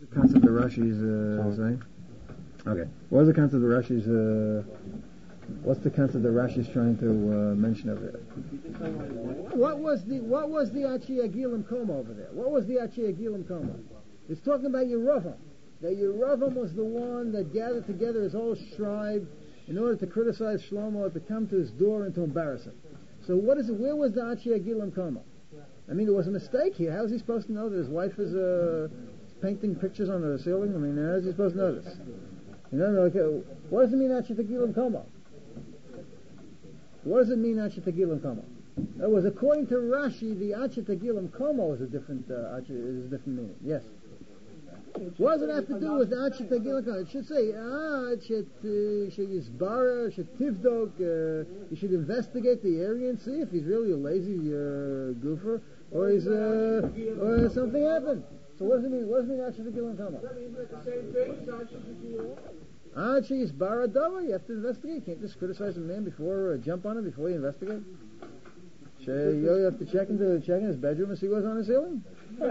The concept that Rashi's saying? Okay. What is the concept that Rashi's what's the concept that Rashi's trying to mention over there? What was the Achi Agilim Koma over there? What was the Achi Agilim Koma? It's talking about Yeravam. That Yeravam was the one that gathered together his whole tribe in order to criticize Shlomo, to come to his door and to embarrass him. So what is it? Where was the Achi Agilim Koma? I mean, there was a mistake here. How is he supposed to know that his wife is painting pictures on the ceiling? I mean, how is he supposed to know this? You know, like, what does it mean, Achi Agilim Koma? What does it mean, Achi Agilim Koma? In other words, according to Rashi, the Achi Agilim Koma is a different meaning. Yes. What does it have to do with Achi Agilim Koma? It should say, Yisbara, Tivdok, you should investigate the area and see if he's really a lazy goofer, or he's or something happened. So what does it mean? What does it mean, Achi Agilim Koma? Achi Yisbara Dava, you have to investigate. You can't just criticize a man before, jump on him before you investigate. You have to check in his bedroom and see what's on the ceiling.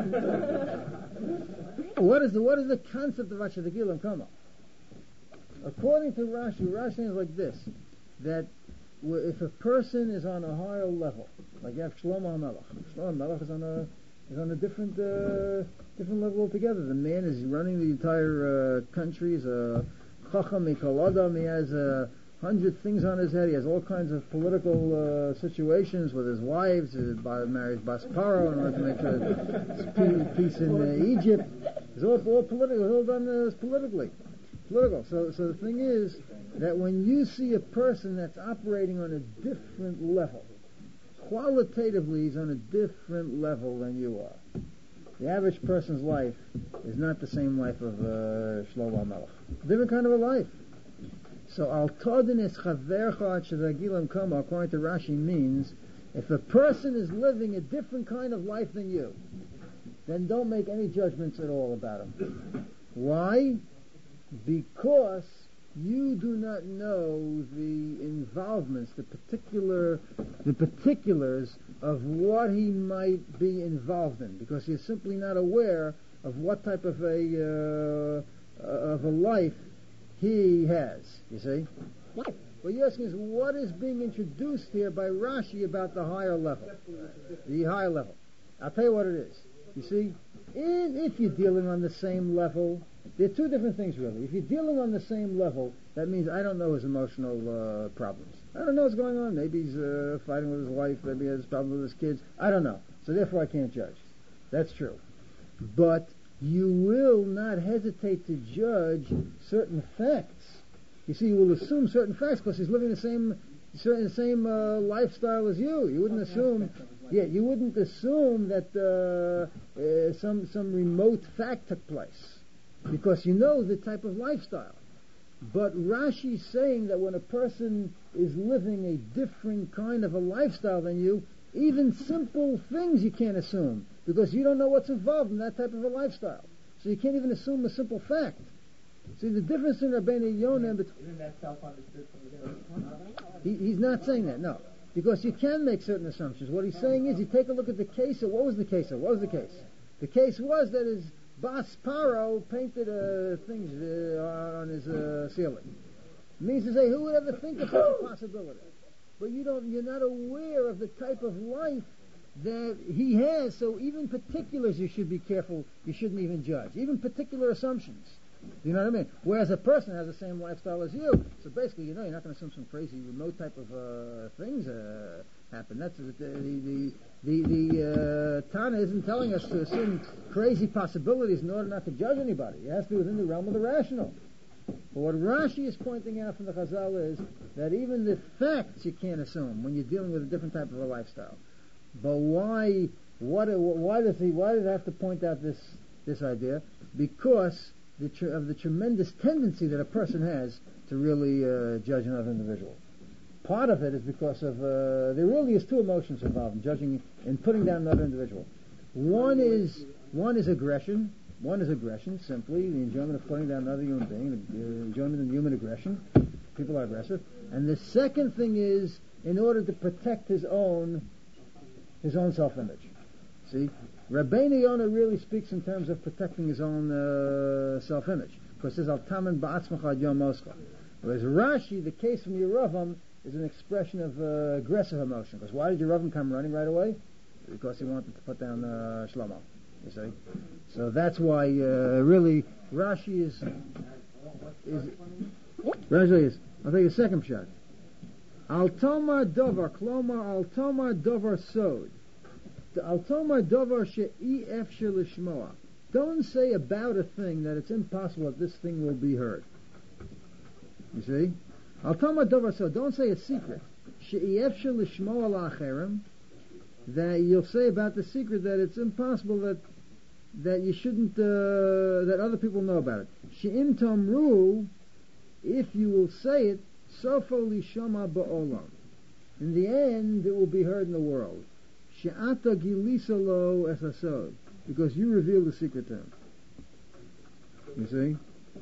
What is the concept of Achi Agilim Koma? According to Rashi is like this: that if a person is on a higher level, like you have Shlomo HaMelech is on a different level altogether. The man is running the entire country. He's a Chacham Mikol Adam. He has 100 things on his head. He has all kinds of political situations with his wives. Marries Bas Paro in order to make sure there's peace in Egypt. It's all political. It's all done politically. Political. So the thing is that when you see a person that's operating on a different level, qualitatively he's on a different level than you are. The average person's life is not the same life of Shlomo HaMelech. Different kind of a life. So al todin es chavercha shezagilam kama, according to Rashi, means if a person is living a different kind of life than you, then don't make any judgments at all about him. Why? Because you do not know the involvements, the particulars of what he might be involved in, because you're simply not aware of what type of a life he has. You see? What you're asking is, what is being introduced here by Rashi about the higher level? The higher level. I'll tell you what it is. You see, if you're dealing on the same level, there are two different things really. If you're dealing on the same level, that means I don't know his emotional problems. I don't know what's going on. Maybe he's fighting with his wife. Maybe he has problems with his kids. I don't know. So therefore I can't judge. That's true. But you will not hesitate to judge certain facts. You see, you will assume certain facts because he's living the same lifestyle as you. You wouldn't assume, you wouldn't assume that some remote fact took place because you know the type of lifestyle. But Rashi's saying that when a person is living a different kind of a lifestyle than you, even simple things you can't assume because you don't know what's involved in that type of a lifestyle. So you can't even assume a simple fact. See, the difference in Rabbeinu Yonah... Isn't that self-understood from the He's not saying that, no. Because you can make certain assumptions. What he's saying is, you take a look at the case, what was the case? The case was that his Bas Paro painted things on his ceiling. It means to say, who would ever think of such a possibility? But you're not aware of the type of life that he has, so even particulars you should be careful, you shouldn't even judge. Even particular assumptions. You know what I mean? Whereas a person has the same lifestyle as you, so basically, you're not going to assume some crazy remote type of things happen. That's the Tana isn't telling us to assume crazy possibilities in order not to judge anybody. It has to be within the realm of the rational. But what Rashi is pointing out from the Chazal is that even the facts you can't assume when you're dealing with a different type of a lifestyle. But why? Why does it have to point out this idea? Because of the tremendous tendency that a person has to really judge another individual. Part of it is because of there really is two emotions involved in judging and putting down another individual. One is aggression. One is aggression, simply the enjoyment of putting down another human being, the enjoyment of human aggression. People are aggressive. And the second thing is in order to protect his own self-image. See, Rabbeinu Yonah really speaks in terms of protecting his own self-image, because it says, "Al tamen ba'atzmacha ad yom moscha." Whereas Rashi, the case from Yeravam, is an expression of aggressive emotion. Because why did Yeravam come running right away? Because he wanted to put down Shlomo. You see, so that's why really Rashi is. Rashi is. I'll take a second shot. Al tomar dovar, klomar al tomar dovar sod. Al tomar dovar she'i efshir lishmoa. Don't say about a thing that it's impossible that this thing will be heard. You see? Al tomar dovar sod. Don't say a secret. She'i efshir lishmoa la'acherem. That you'll say about the secret that it's impossible that you shouldn't that other people know about it. She'im tomru. If you will say it, Sofo lishama ba'olam. In the end, it will be heard in the world. She'ata gilisa lo esasod. Because you reveal the secret to him. You see?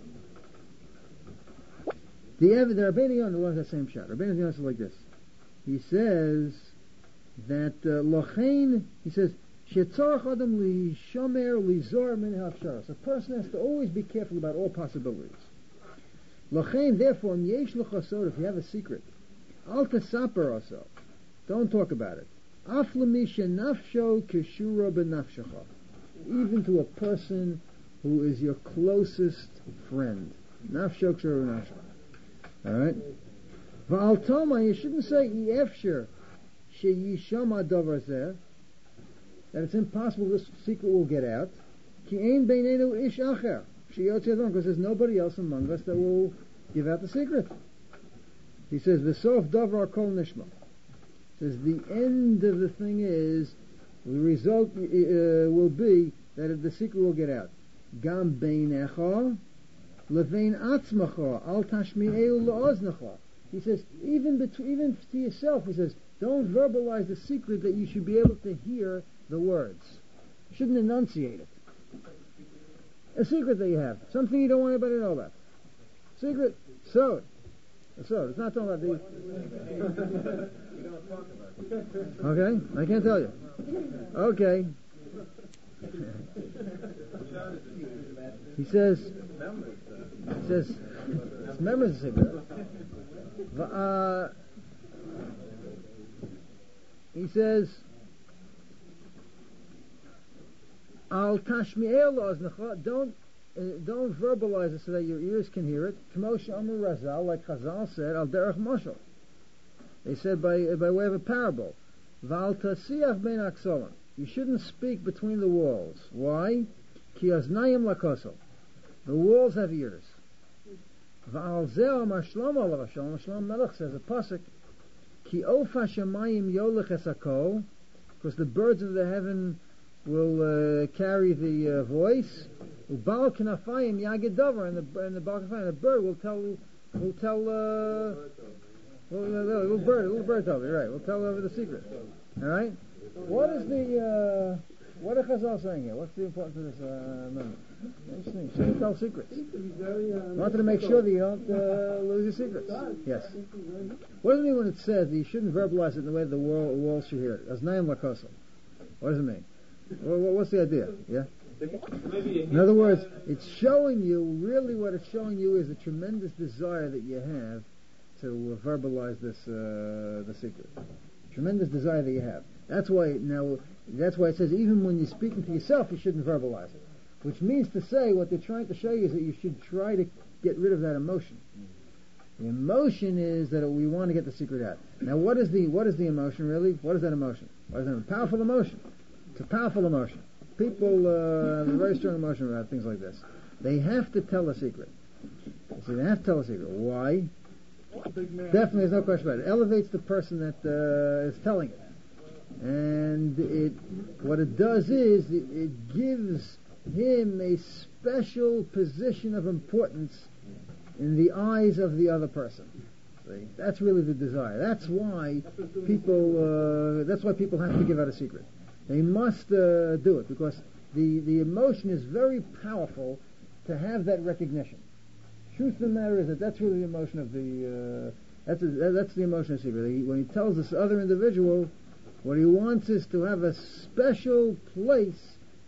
The Rabbeinu Yonah learns that same shot. Rabbeinu Yonah says like this. He says that lochein, he says, she'tzorach adam li shomer li zor min hafsharas. A person has to always be careful about all possibilities. Lochein, therefore, yesh l'chasod, if you have a secret, al tesaper also. Don't talk about it. Af l'mi shenafsho kishura benafshecha. Even to a person who is your closest friend. Nafsho kishura benafshecha. Alright? V'al toma, you shouldn't say efshir sheyishama davar zeh, that it's impossible this secret will get out. Ki ein beinenu ish acher. Because there's nobody else among us that will give out the secret. He says, "V'sof davar kol nishma." Says the end of the thing is the result will be that the secret will get out. Gam beinecha levein atzmacha al tashmi'eu la'oznecha. He says even to yourself. He says don't verbalize the secret that you should be able to hear the words. You shouldn't enunciate it. A secret that you have. Something you don't want anybody to know about. Secret. So. It's not talking about the... Okay? I can't tell you. Okay. He says... It's memories of secret. He says... Al tashmi'el oznecha, don't verbalize it so that your ears can hear it. K'moshe Amar Razal, like Chazal said, al derech mashal. They said by way of a parable. Val tasiach ben aksolim. You shouldn't speak between the walls. Why? Ki aznayim lakosel. The walls have ears. Val zeh Amar Shlomo alav Shalom. Shlomo Melech says a pasuk. Ki ofa shamayim yolech esakol. Because the birds of the heaven will carry the voice. Ubal kanafayim yagid davar, and the Baal Kanafayim, the bird will tell little bird tell me, right? We'll tell over the secret. All right. What is what are Chazal saying here? What's the importance of this amendment? Interesting. Shouldn't tell secrets. Wanted to make sure that you don't lose your secrets. Yes. What does it mean when it says that you shouldn't verbalize it in the way the walls should hear it? Aznayim lakosel. What does it mean? What's the idea? Yeah? In other words, it's showing you, really what it's showing you is a tremendous desire that you have to verbalize this, the secret. Tremendous desire that you have. That's why it says even when you're speaking to yourself, you shouldn't verbalize it. Which means to say, what they're trying to show you is that you should try to get rid of that emotion. The emotion is that we want to get the secret out. Now what is the emotion really? What is that emotion? What is that? A powerful emotion. It's a powerful emotion. People have a very strong emotion about things like this. They have to tell a secret. See, they have to tell a secret. Why? Definitely, there's no question about it. It elevates the person that is telling it. And what it does is it gives him a special position of importance in the eyes of the other person. See? That's really the desire. That's why people have to give out a secret. They must do it because the emotion is very powerful to have that recognition. Truth of the matter is that's really the emotion of that's the emotion of secret. When he tells this other individual, what he wants is to have a special place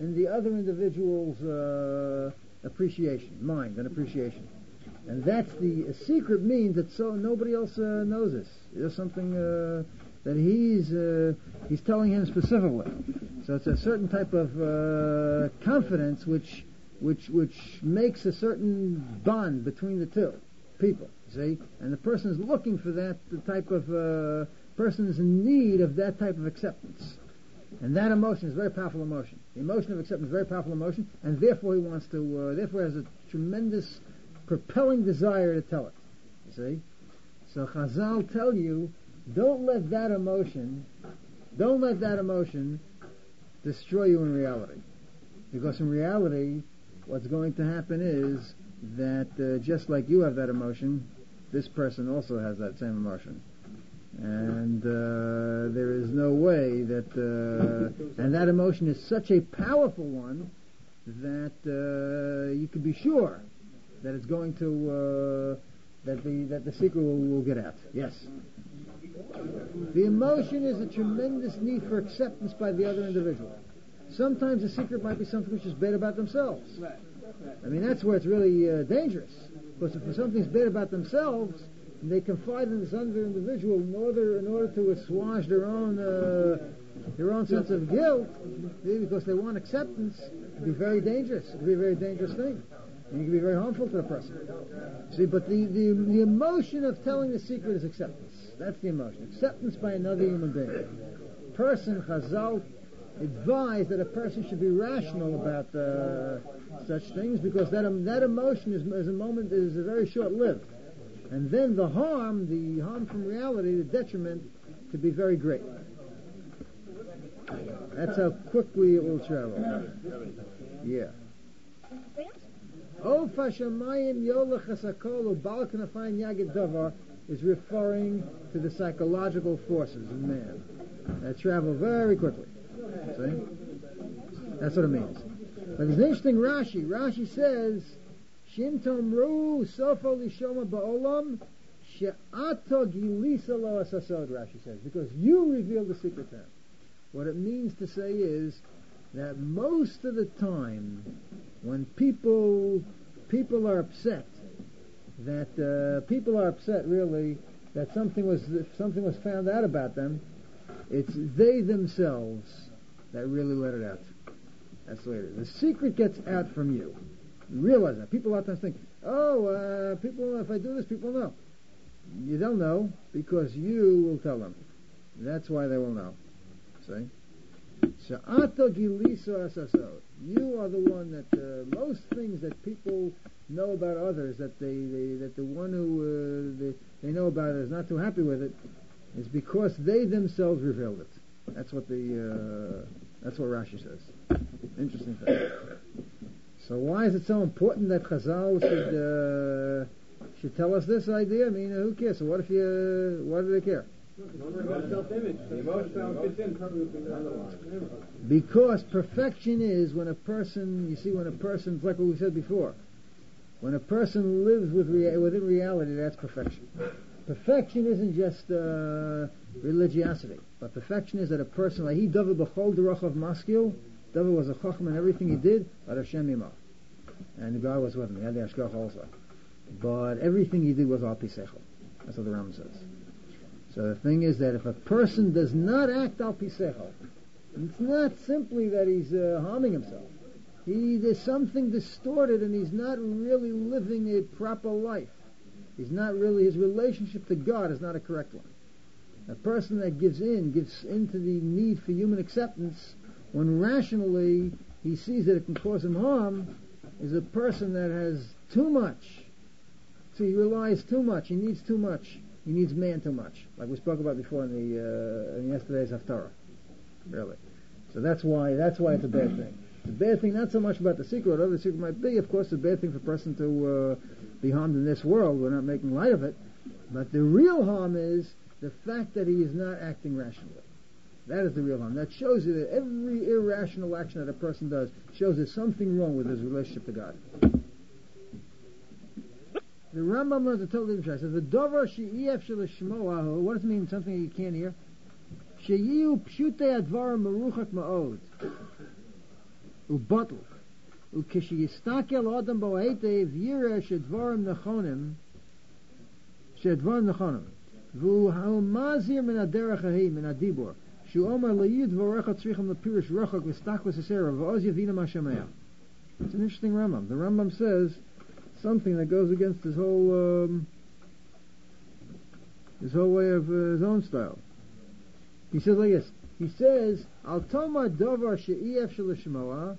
in the other individual's appreciation, mind and appreciation. And that's the secret means that so nobody else knows this. There's something that he's telling him specifically. So it's a certain type of confidence which makes a certain bond between the two people. See, and the person is looking for that. The type of person is in need of that type of acceptance. And that emotion is a very powerful emotion. The emotion of acceptance is a very powerful emotion, and therefore he wants to, therefore has a tremendous propelling desire to tell it. You see? So Chazal tell you, don't let that emotion destroy you in reality. Because in reality, what's going to happen is that just like you have that emotion, this person also has that same emotion. And there is no way that, and that emotion is such a powerful one that you can be sure that it's going to, that the secret will get out. Yes. The emotion is a tremendous need for acceptance by the other individual. Sometimes the secret might be something which is bad about themselves. I mean, that's where it's really dangerous. Because if something's bad about themselves, and they confide in this other individual in order to assuage their own sense of guilt, because they want acceptance, it can be very dangerous. It can be a very dangerous thing. And it can be very harmful to the person. See, but the emotion of telling the secret is acceptance. That's the emotion. Acceptance by another human being. Person, Chazal, advise that a person should be rational about such things, because that emotion is very short-lived. And then the harm from reality, the detriment, could be very great. That's how quickly it will travel. Yeah. Is referring to the psychological forces in man that travel very quickly. See? That's what it means. But there's an interesting Rashi. Rashi says, Shin tomru sofo lishoma ba'olam she'ato gilisa lo asasod, Rashi says, because you reveal the secret to him. What it means to say is that most of the time when people are upset, really that something was found out about them, it's they themselves that really let it out. That's the way it is. The secret gets out from you. You realize that. People a lot of times think, people, if I do this, people know. You don't know because you will tell them. That's why they will know. See? Sha'ato giliso asaso. You are the one that most things that people know about others, that the one who they know about is not too happy with it, is because they themselves revealed it. That's what Rashi says. Interesting thing. So why is it so important that Chazal should tell us this idea? I mean, who cares? So why do they care? Because perfection is when a person, like what we said before, when a person lives within reality, that's perfection. Perfection isn't just religiosity, but perfection is that a person, like he David b'chol derach of maskil, David was a chacham in everything he did, but Hashem imah, and the guy was with him. He had the Ashgach also, but everything he did was al pi seichel. That's what the Rambam says. So the thing is that if a person does not act al pi seichel, it's not simply that he's harming himself. There's something distorted, and he's not really living a proper life. His relationship to God is not a correct one. A person that gives in to the need for human acceptance, when rationally he sees that it can cause him harm, is a person that has too much. So he relies too much. He needs too much. He needs man too much, like we spoke about before in yesterday's Haftarah. Really. So that's why it's a bad thing. It's a bad thing not so much about the secret, whatever the secret might be. Of course, it's a bad thing for a person to be harmed in this world. We're not making light of it. But the real harm is the fact that he is not acting rationally. That is the real harm. That shows you that every irrational action that a person does shows there's something wrong with his relationship to God. The Rambam learns a totally different. Says the dover she'ef shelishmoahu. What does it mean? Something you can't hear. She'iu pshutei advar meruchak ma'od. ובטל. וכשיסתכל אדם בו היטב יראה שדברים נכונים. והוא מזהיר מן הדרך ההיא, מן הדיבור. שהוא אומר ליהיו דבריך צריכים לפירוש רחוק וסתכלס הסערה ועוז יבינו מה שומע. It's an interesting Rambam. The Rambam says something that goes against his whole way of his own style. He says like this. He says, Al Toma Dovar She'ef Shalishmoa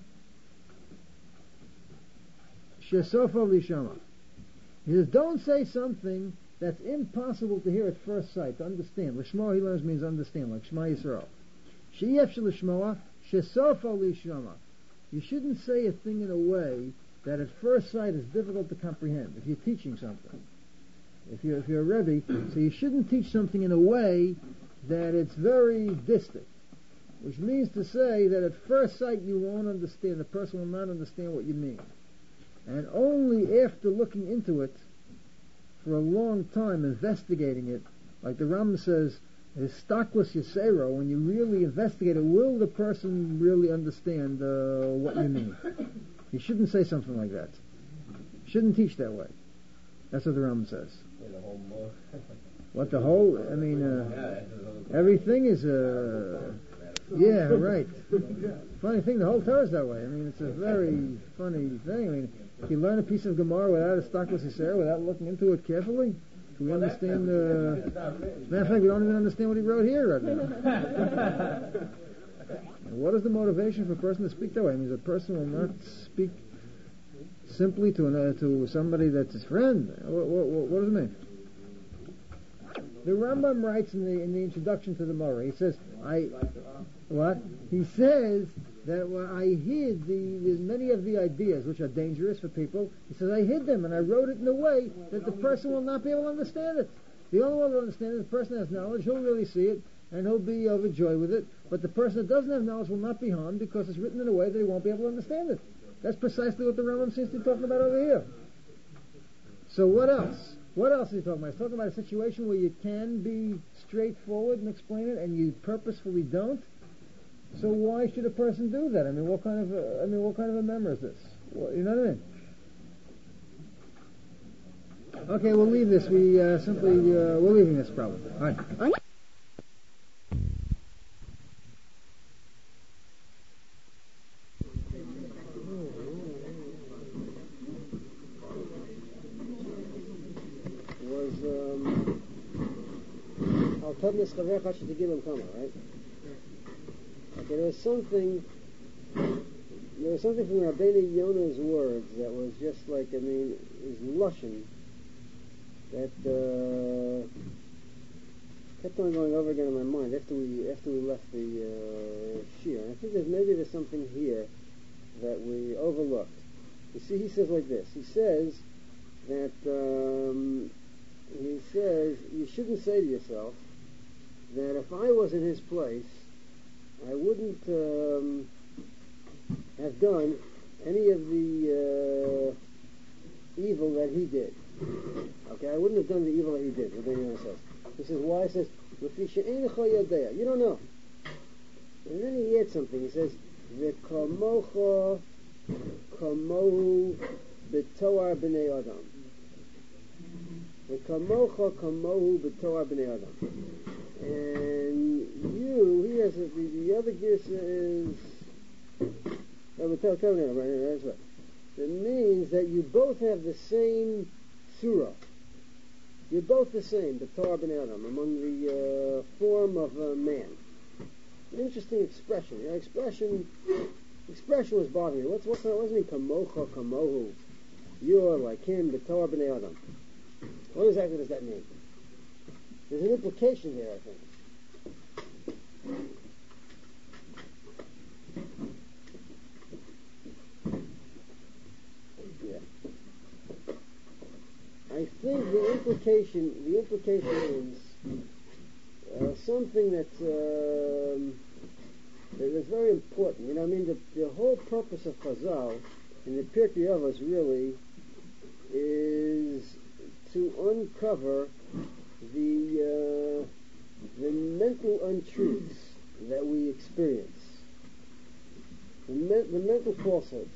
Shesofa Lishama. He says, don't say something that's impossible to hear at first sight, to understand. Lishmoa, he learns, means understand, like Shema Yisrael. She'ef Shalishmoa Shesofa Lishama. You shouldn't say a thing in a way that at first sight is difficult to comprehend. If you're teaching something, if you're a Rebbe, so you shouldn't teach something in a way that it's very distant, which means to say that at first sight you won't understand, the person will not understand what you mean. And only after looking into it for a long time, investigating it, like the Rambam says, is stockless yisero, when you really investigate it, will the person really understand what you mean? You shouldn't say something like that. You shouldn't teach that way. That's what the Rambam says. What the whole? I mean, everything is yeah, right. Funny thing, the whole Torah is that way. I mean, it's a very funny thing. I mean, if you learn a piece of Gemara without a stockless yisero, without looking into it carefully, do we understand? As a matter of fact, we don't even understand what he wrote here right now. What is the motivation for a person to speak that way? I mean, a person will not speak simply to somebody that's his friend. What does it mean? The Rambam writes in the introduction to the Morah, he says, He says that I hid many of the ideas which are dangerous for people. He says, I hid them and I wrote it in a way that the person will not be able to understand it. The only one who will understand it is the person that has knowledge. He'll really see it and he'll be overjoyed with it. But the person that doesn't have knowledge will not be harmed because it's written in a way that he won't be able to understand it. That's precisely what the Rambam seems to be talking about over here. So what else? What else is he talking about? He's talking about a situation where you can be straightforward and explain it, and you purposefully don't. So why should a person do that? I mean, what kind of a member is this? You know what I mean? Okay, we'll leave this. We're leaving this problem. All right. Right? Okay, there was something from Rabbeinu Yonah's words that was just like, I mean, his lashon that kept on going over again in my mind after we left the shir. And I think there's something here that we overlooked. You see, he says like this. He says that you shouldn't say to yourself that if I was in his place, I wouldn't have done any of the evil that he did. Okay, I wouldn't have done the evil that he did. This is why he says, you don't know. And then he adds something. He says, V'kamocha kamohu b'toar b'nei adam. V'kamocha kamohu b'toar b'nei adam. And you, he has the other gears is that's right. It means that you both have the same surah. You're both the same, the Torah ben Adam, among the form of a man. An interesting expression. Expression was bothering me. What's it mean? Kamocha kamohu. You're like him, the Torah ben Adam. What exactly does that mean? There's an implication there, I think. Yeah. I think the implication is something that is very important. You know, I mean, the whole purpose of Chazal in the Pirkei Avos really is to uncover the mental untruths that we experience. the mental falsehoods.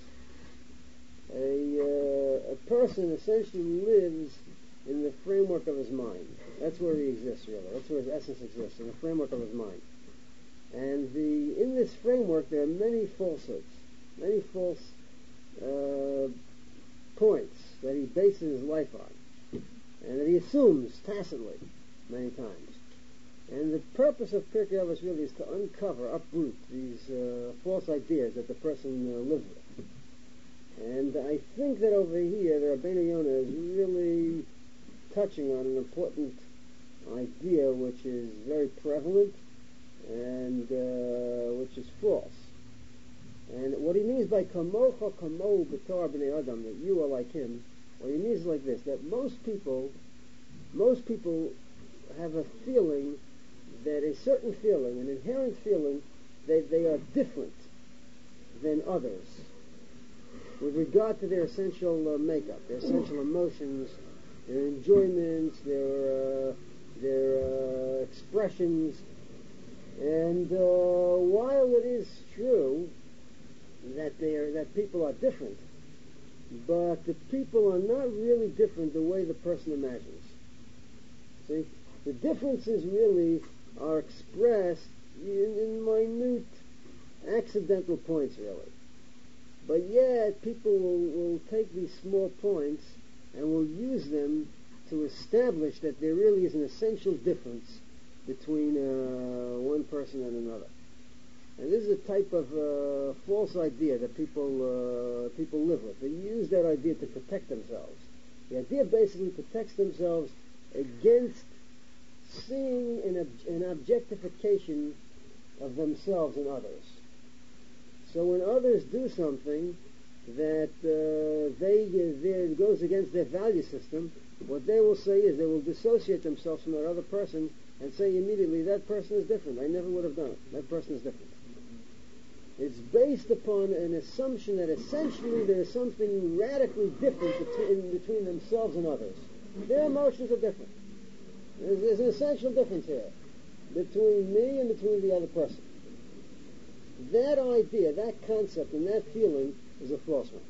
A person essentially lives in the framework of his mind. That's where he exists, really. That's where his essence exists, in the framework of his mind. And in this framework, there are many falsehoods, many false points that he bases his life on, and that he assumes tacitly many times. And the purpose of Pirkei Avos really is to uproot these false ideas that the person lives with. And I think that over here, the Rabbeinu Yonah is really touching on an important idea which is very prevalent and which is false. And what he means by kamocha kamo b'tor b'nei adam, that you are like him, what he means is like this, that most people have a feeling, that a certain feeling, an inherent feeling, that they are different than others with regard to their essential makeup, their essential emotions, their enjoyments, their expressions. And while it is true that people are different, but the people are not really different the way the person imagines. See, the differences really are expressed in minute, accidental points, really. But yet, people will take these small points and will use them to establish that there really is an essential difference between one person and another. And this is a type of false idea that people live with. They use that idea to protect themselves. The idea basically protects themselves against seeing an objectification of themselves and others. So when others do something that goes against their value system, what they will say is they will dissociate themselves from that other person and say immediately, that person is different. I never would have done it. That person is different. It's based upon an assumption that essentially there is something radically different between themselves and others. Their emotions are different. There's an essential difference here between me and between the other person. That idea, that concept, and that feeling is a false one.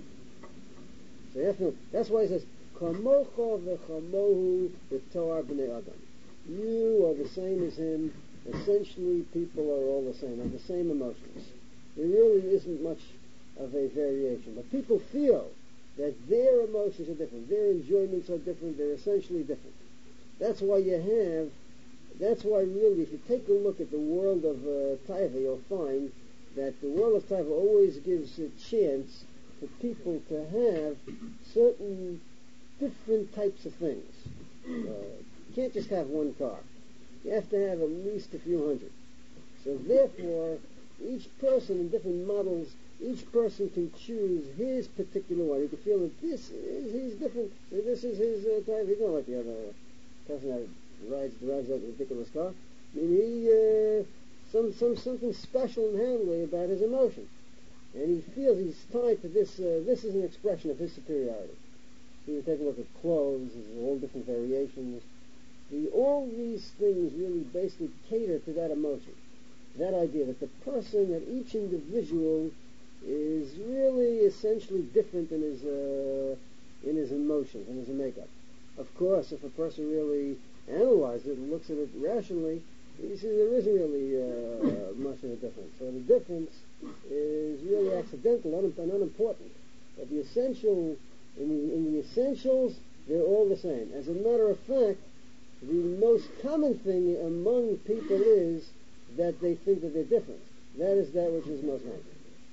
So that's why he says, Kamocha v'chamohu b'toar b'nei adam. You are the same as him. Essentially, people are all the same, have the same emotions. There really isn't much of a variation. But people feel that their emotions are different, their enjoyments are different, they're essentially different. That's why really, if you take a look at the world of Taiva, you'll find that the world of Taiva always gives a chance for people to have certain different types of things. You can't just have one car. You have to have at least a few hundred. So therefore, each person in different models, each person can choose his particular one. He can feel that he's different. This is his type. He's not like the other person that drives that ridiculous car. I mean, something special inherently about his emotion. And he feels he's tied to this. This is an expression of his superiority. So you take a look at clothes, there's all different variations. All these things really basically cater to that emotion, that idea that the person, that each individual is really essentially different in his emotions, in his makeup. Of course, if a person really analyzes it and looks at it rationally, you see there isn't really much of a difference. So the difference is really accidental and unimportant. But the essential, in the essentials, they're all the same. As a matter of fact, the most common thing among people is that they think that they're different. That is that which is most common.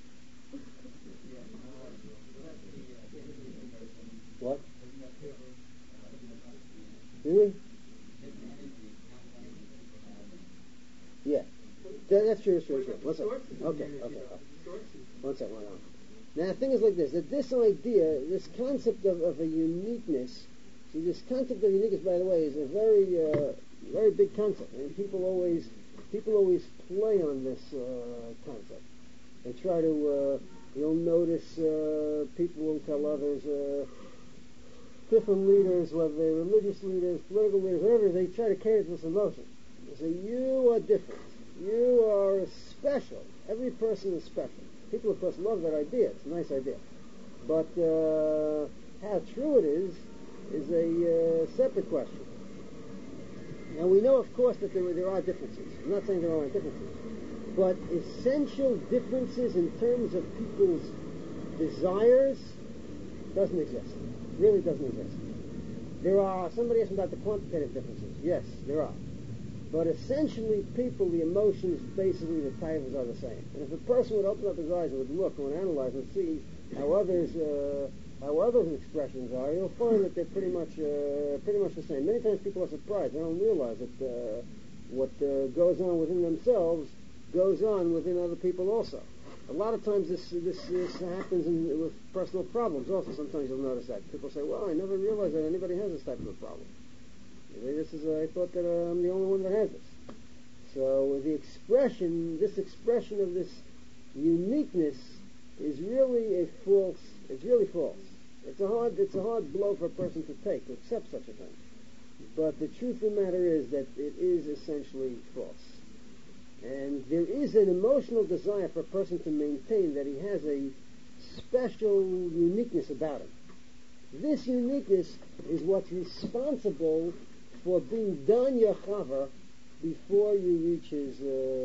What? Really? Yeah. That's true. What's up? Okay. One second. Now, the thing is like this, that this idea, this concept of a uniqueness, see, this concept of uniqueness, by the way, is a very big concept. And people always play on this concept. They try to, you'll notice people will tell others, different leaders, whether they're religious leaders, political leaders, whatever, they try to cater to this emotion. They say, you are different. You are special. Every person is special. People, of course, love that idea. It's a nice idea. But how true it is a separate question. Now, we know, of course, that there are differences. I'm not saying there aren't differences. But essential differences in terms of people's desires doesn't exist. Really doesn't exist. There are, somebody asked about the quantitative differences. Yes, there are. But essentially, people, the emotions, basically the types are the same. And if a person would open up his eyes and would look and would analyze and see how others' expressions are, you'll find that they're pretty much the same. Many times people are surprised. They don't realize that what goes on within themselves goes on within other people also. A lot of times this happens with personal problems also. Sometimes you'll notice that. People say, well, I never realized that anybody has this type of a problem. I thought that I'm the only one that has this. So this expression of this uniqueness is really false. It's really false. It's a hard blow for a person to take, to accept such a thing. But the truth of the matter is that it is essentially false. And there is an emotional desire for a person to maintain that he has a special uniqueness about him. This uniqueness is what's responsible for being done your chaver before you reach his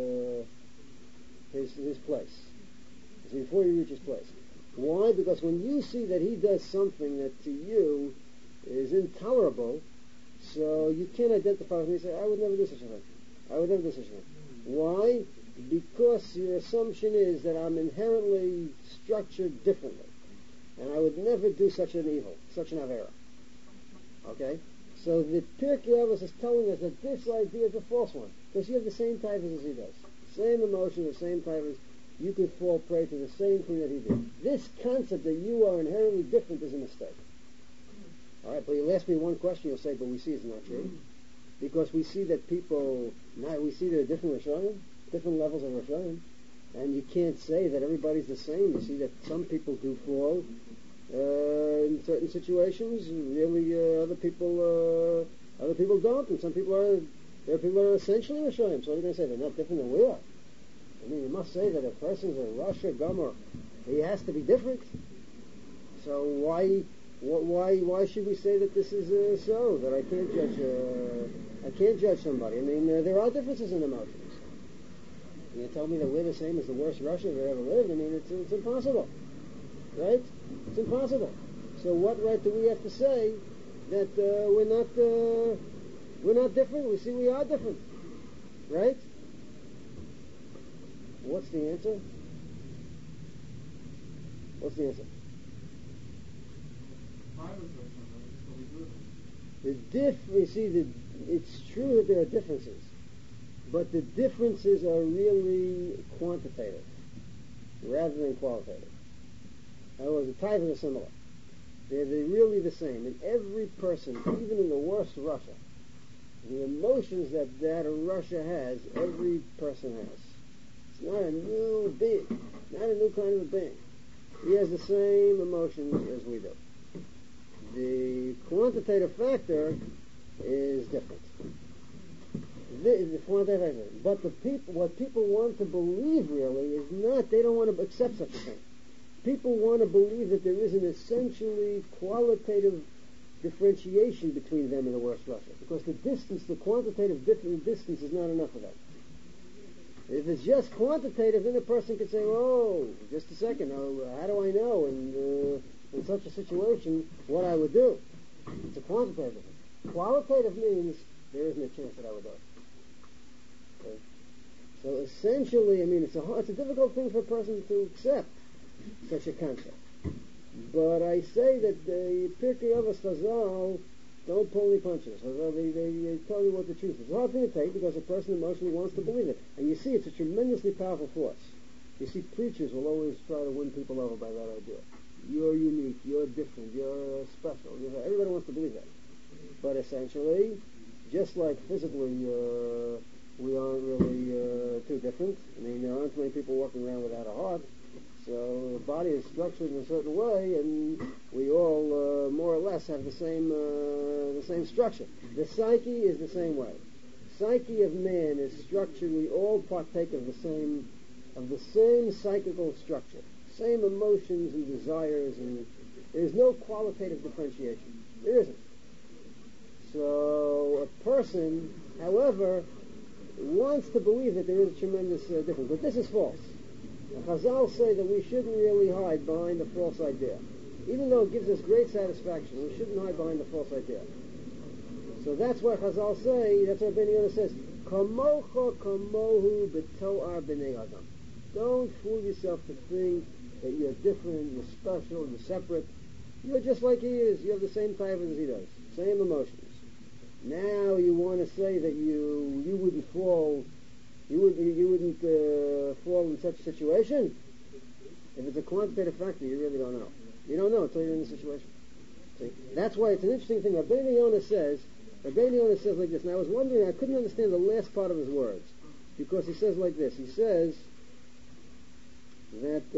place. Before you reach his place. Why? Because when you see that he does something that to you is intolerable, so you can't identify with him and say, I would never do such a thing. I would never do such a thing. Why? Because your assumption is that I'm inherently structured differently. And I would never do such an evil, such an avera. Okay? So the Pirkei Avos is telling us that this idea is a false one. Because you have the same type as he does. Same emotion, the same type as you could fall prey to the same thing that he did. This concept that you are inherently different is a mistake. Alright, but you'll ask me one question, you'll say, but we see it's not true. Because we see that people, we see there are different Rishonim, different levels of Rishonim, and you can't say that everybody's the same. You see that some people do fall in certain situations, really other people don't, and there are people that are essentially Rishonim. So what are you going to say? They're not different than we are. I mean, you must say that a person's a Rasha Gomer, he has to be different. So why should we say that this is so? That I can't judge somebody. I mean, there are differences in emotions. You tell me that we're the same as the worst Russian that ever lived. I mean, it's impossible, right? It's impossible. So what right do we have to say that we're not different? We see we are different, right? What's the answer? What's the answer? It's true that there are differences, but the differences are really quantitative rather than qualitative. In other words, the types are similar. They're really the same. In every person, even in the worst Russia, the emotions that Russia has, every person has. It's not a new being, not a new kind of a being. He has the same emotions as we do. The quantitative factor is different. The quantitative factor. But what people want to believe really is not, they don't want to accept such a thing. People want to believe that there is an essentially qualitative differentiation between them and the worst Russia. Because the quantitative distance is not enough of that. If it's just quantitative, then a person could say, oh, just a second, how do I know in such a situation what I would do? It's a quantitative difference. Qualitative means there isn't a chance that I would do it. Okay? So essentially, I mean, it's a difficult thing for a person to accept, such a concept. But I say that the Pirkei Avos Chazal don't pull any punches, although they tell you what the truth is. It's a hard thing to take because a person emotionally wants to believe it. And you see, it's a tremendously powerful force. You see, preachers will always try to win people over by that idea. You're unique, you're different, you're special. Everybody wants to believe that. But essentially, just like physically we aren't really too different. I mean, there aren't many people walking around without a heart. So the body is structured in a certain way, and we all more or less have the same structure. The psyche is the same way. Psyche of man is structured. We all partake of the of the same psychical structure, same emotions and desires, and there's no qualitative differentiation. There isn't. So a person, however, wants to believe that there is a tremendous difference, but this is false. The Chazal say that we shouldn't really hide behind a false idea. Even though it gives us great satisfaction, we shouldn't hide behind the false idea. So that's why Chazal say, that's what Ben Yonah says, Kamocha kamohu b'to'ar b'nei adam. Don't fool yourself to think that you're different, you're special, you're separate. You're just like he is. You have the same type as he does, same emotions. Now you want to say that you wouldn't fall, you wouldn't fall in such a situation. If it's a quantitative factor, you really don't know. You don't know until you're in the situation. See, that's why it's an interesting thing. Rabbeinu Yonah says like this. And I was wondering, I couldn't understand the last part of his words because he says like this. He says that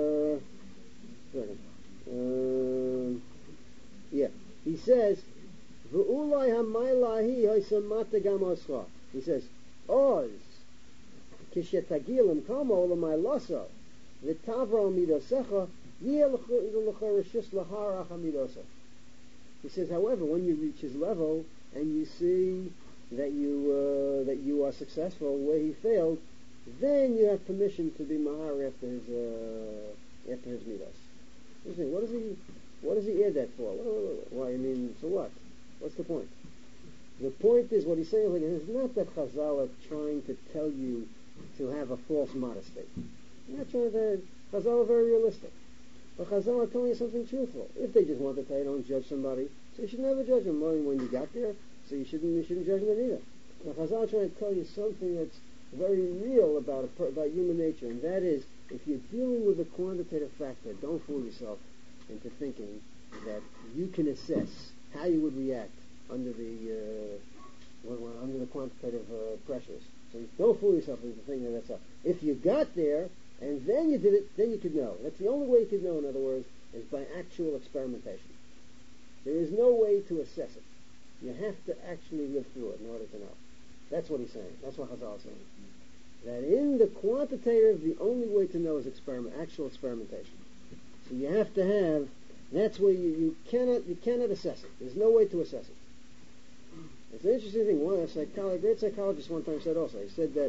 he says V'ulai hamaylahi haisamata gam oscha. He says Oz kishetagil kamo l'maylaso v'tavra midosecha yeh l'chorishis lahara hamidosa. He says, however, when you reach his level and you see that you are successful where he failed, then you have permission to be mahar after his midos. What does he add that for? Why? I mean, so what? What's the point? The point is, what he's saying like this is not that Chazal are trying to tell you to have a false modesty. They're not trying to. Chazal are very realistic. But Chazal are telling you something truthful. If they just want to tell you don't judge somebody, so you should never judge them when you got there, so you shouldn't judge them either. But Chazal are trying to tell you something that's very real about human nature, and that is, if you're dealing with a quantitative factor, don't fool yourself into thinking that you can assess how you would react under the quantitative pressures. So don't fool yourself into thinking that's up. If you got there, and then you did it, then you could know. That's the only way you could know, in other words, is by actual experimentation. There is no way to assess it. You have to actually live through it in order to know. That's what he's saying. That's what Chazal is saying. That in the quantitative, the only way to know is actual experimentation. So you have to have, that's where you cannot assess it. There's no way to assess it. It's an interesting thing. A great psychologist one time said also, he said that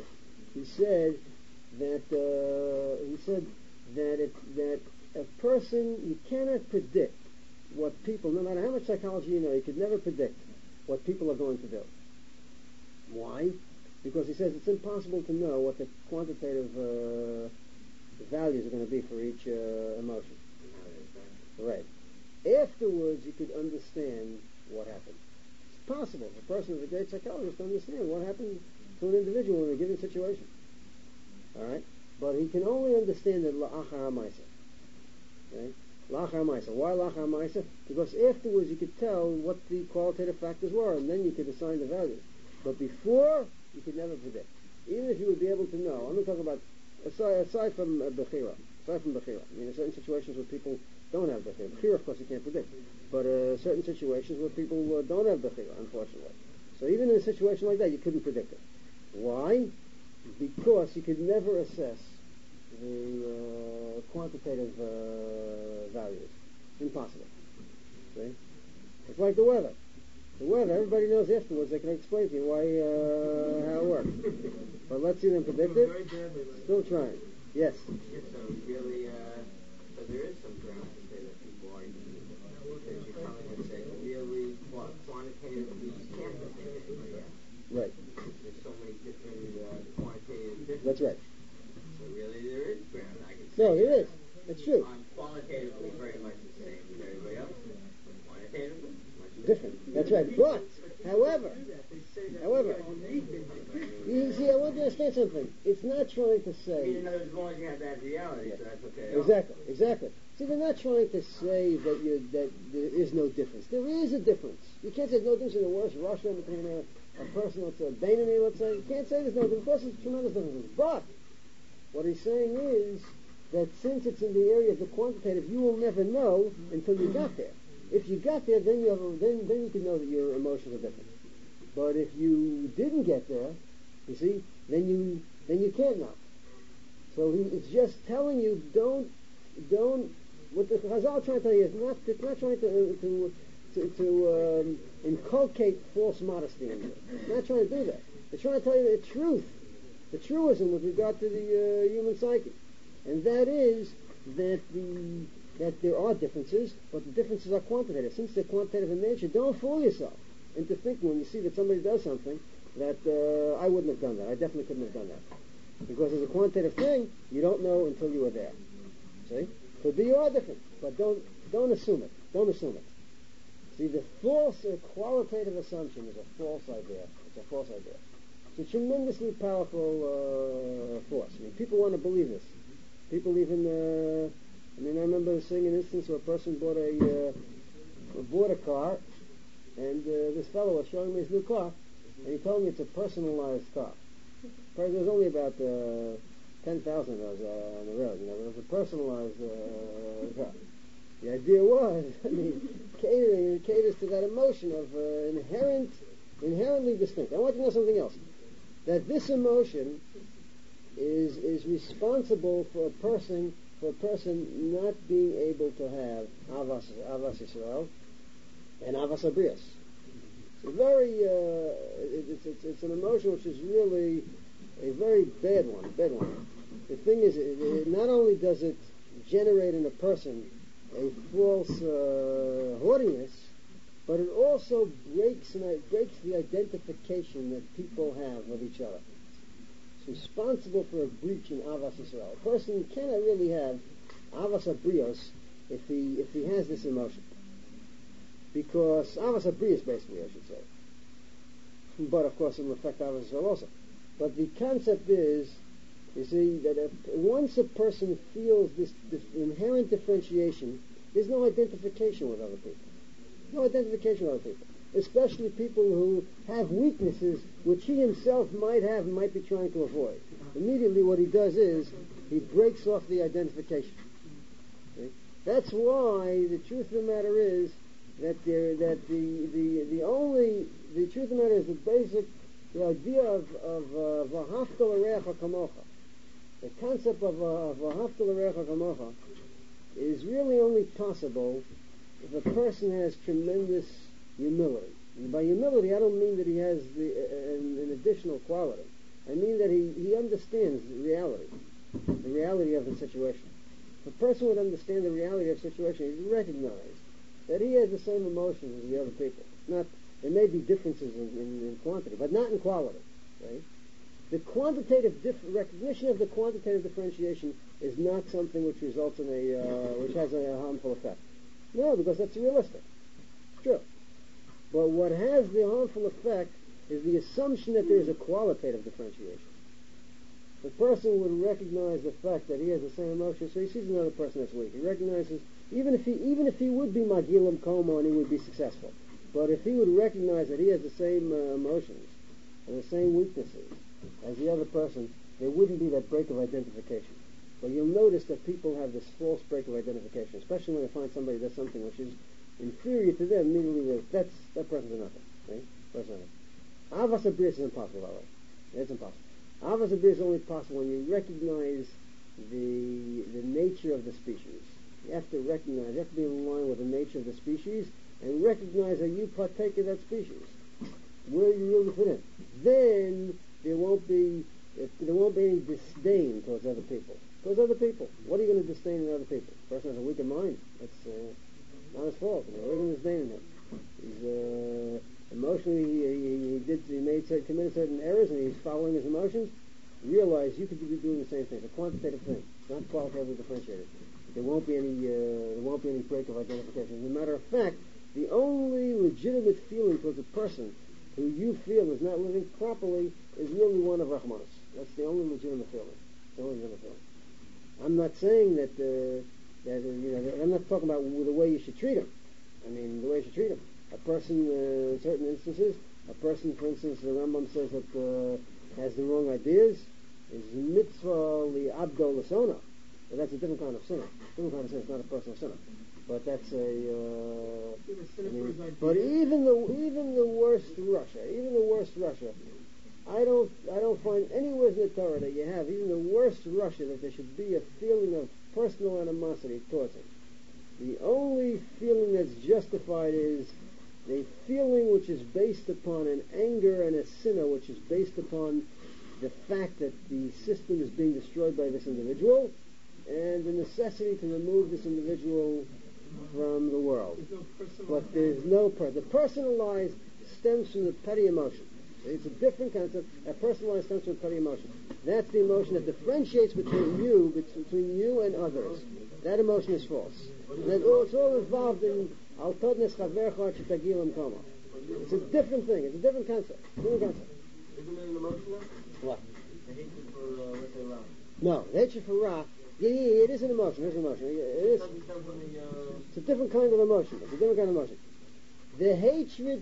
a person, you cannot predict what people, no matter how much psychology you know, you could never predict what people are going to do. Why? Because he says it's impossible to know what the quantitative values are going to be for each emotion. Right. Afterwards, you could understand what happened. It's possible. A person who's a great psychologist to understand what happened to an individual in a given situation. All right? But he can only understand it la'achar ha'maisa. Okay? La'achar ha'maisa. Why la'achar ha'maisa? Because afterwards you could tell what the qualitative factors were, and then you could assign the values. But before, you could never predict. Even if you would be able to know. I'm not talking about, aside from Bechira. I mean, there are certain situations where people don't have Bechira. Bechira, of course, you can't predict. But certain situations where people don't have Bechira, unfortunately. So even in a situation like that, you couldn't predict it. Why? Because you could never assess the quantitative values. Impossible. See? It's like the weather. The weather, everybody knows afterwards, they can explain to you how it works. But let's see them predict it. Still trying. Yes? So really, so there is some ground to say that people are unique. Because you're telling us that really, quantitatively, you can't predict anybody else. Right. There's so many different quantitative differences. That's right. So really, there is ground. I can say no, there is. It's true. I'm qualitatively very much the same as everybody else. Quantitatively, much different. That's right. But, however, you see, I want you to understand something. It's not trying to say. In other words, as long as you have that reality, so that's okay. Exactly. See, they're not trying to say that there is no difference. There is a difference. You can't say no difference in the worst Russia between a person that's a Bainani, let's say. You can't say there's no difference. Of course, there's tremendous differences. But what he's saying is that since it's in the area of the quantitative, you will never know until you got there. If you got there, then you can know that your emotions are different. But if you didn't get there, you see, then you can't know. So it's just telling you, don't. What the Chazal trying to tell you is it's not trying to inculcate false modesty in you. It's not trying to do that. It's trying to tell you the truth, the truism with regard to the human psyche, and that is that there are differences, but the differences are quantitative. Since they're quantitative in nature, don't fool yourself into thinking when you see that somebody does something that I wouldn't have done that. I definitely couldn't have done that. Because as a quantitative thing, you don't know until you were there. See? Could be you are different, but don't assume it. Don't assume it. See, the false qualitative assumption is a false idea. It's a false idea. It's a tremendously powerful force. I mean, people want to believe this. People even, I remember seeing an instance where a person bought a car, and this fellow was showing me his new car, and he told me it's a personalized car. There was only about 10,000 of those on the road. It was a personalized car. The idea was, it caters to that emotion of inherently distinct. I want you to know something else. That this emotion is responsible for a person not being able to have Avas Yisrael and Avas Abrius. It's an emotion which is really a very bad one. The thing is, not only does it generate in a person a false haughtiness, but it also breaks the identification that people have of each other. It's responsible for a breach in Avas Yisrael. A person cannot really have Avas Abrios if he has this emotion. Because Avas Abrios, basically, I should say. But of course it will affect Avas Yisrael also. But the concept is, you see, that once a person feels this inherent differentiation, there's no identification with other people. No identification with other people. Especially people who have weaknesses which he himself might have and might be trying to avoid. Immediately what he does is, he breaks off the identification. Okay? That's why the truth of the matter is that the truth of the matter is the idea of v'ahavta l'reacha kamocha. The concept of v'ahavta l'reacha kamocha is really only possible if a person has tremendous humility. And by humility, I don't mean that he has an additional quality. I mean that he understands the reality of the situation. If a person would understand the reality of the situation, he'd recognize that he has the same emotions as the other people. There may be differences in quantity, but not in quality. Right? The quantitative recognition of the quantitative differentiation is not something which results in which has a harmful effect. No, because that's realistic. It's true. But what has the harmful effect is the assumption that there is a qualitative differentiation. The person would recognize the fact that he has the same emotion, so he sees another person that's weak. He recognizes, even if he would be Magilam Koma and he would be successful, but if he would recognize that he has the same emotions and the same weaknesses as the other person, there wouldn't be that break of identification. But you'll notice that people have this false break of identification, especially when they find somebody does something which is inferior to them. Immediately, that person's a nothing. Right? Avas Abrius is impossible that way. It's impossible. Avas Abrius is only possible when you recognize the nature of the species. You have to be in line with the nature of the species and recognize that you partake of that species, where you really fit in. Then there won't be any disdain towards other people. What are you going to disdain in other people? The person has a weaker mind. That's not his fault. We're going to disdain him. He's emotionally committed certain errors, and he's following his emotions. Realize you could be doing the same thing. It's a quantitative thing. It's not qualitatively differentiated. There won't be any break of identification. As a matter of fact, the only legitimate feeling towards a person who you feel is not living properly is really one of Rahmanas. That's the only legitimate feeling. I'm not saying that I'm not talking about the way you should treat him. I mean, the way you should treat him. A person, in certain instances, for instance, the Rambam says that has the wrong ideas, is mitzvah li abdol l'sona. But that's a different kind of sinner. It's not a personal sinner. But that's but even the worst Russia, I don't find anywhere in the Torah that you have, even the worst Russia, that there should be a feeling of personal animosity towards him. The only feeling that's justified is a feeling which is based upon an anger and a sinner, which is based upon the fact that the system is being destroyed by this individual, and the necessity to remove this individual from the world. But there's no the personalized stems from the petty emotion. It's a different concept. A personalized stems from petty emotion. That's the emotion that differentiates between you and others. That emotion is false. And it's all involved in al todnes chavercha shetagilam kama. It's a different thing. It's a different concept. Isn't it an emotion then? What? The hatred for, let's say, Ra. No, the hatred for Ra. Yeah, it is an emotion. It is an emotion. It is. It's a different kind of emotion. It's a different kind of emotion. The hatred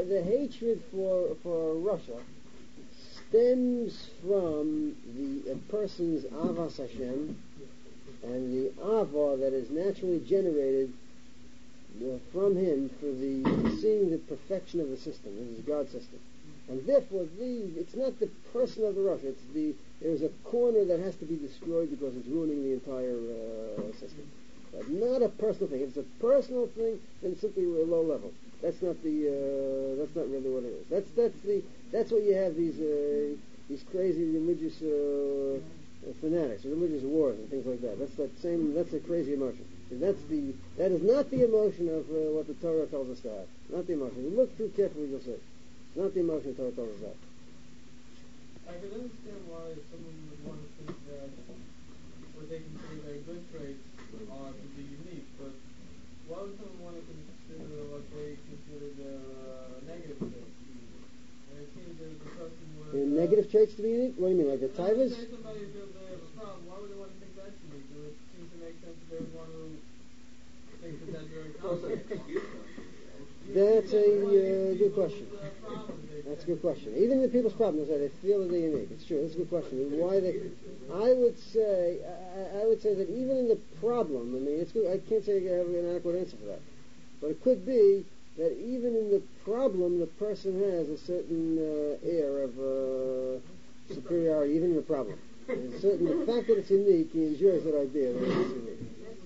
for Russia stems from the person's avas Hashem and the ava that is naturally generated from him for seeing the perfection of the system. This is God's system. And therefore, it's not the person of the Russia. There's a corner that has to be destroyed because it's ruining the entire system. But not a personal thing. If it's a personal thing, then it's simply a low level. That's not that's not really what it is. That's what you have these crazy religious fanatics, religious wars and things like that. That's a crazy emotion. That is not the emotion of what the Torah tells us to have. Not the emotion. You look through carefully, you'll see. It's not the emotion the Torah tells us that. I can understand why someone would want to think that what they consider their good traits are to be unique, but why would someone want to consider what they consider their negative traits? And it seems that the person would... The negative traits to be unique? What do you mean, like the tivas? Say somebody feels they have a problem, why would they want to think that's unique? It would seem to make sense that they would want to think that that's very common. That's a good question. That's a good question. Even the people's problems, they feel that they're unique. It's true. That's a good question. Why I would say that even in the problem, I mean, it's good. I can't say I have an adequate answer for that, but it could be that even in the problem, the person has a certain air of superiority, even in the problem. The fact that it's unique, he enjoys that idea that it's unique.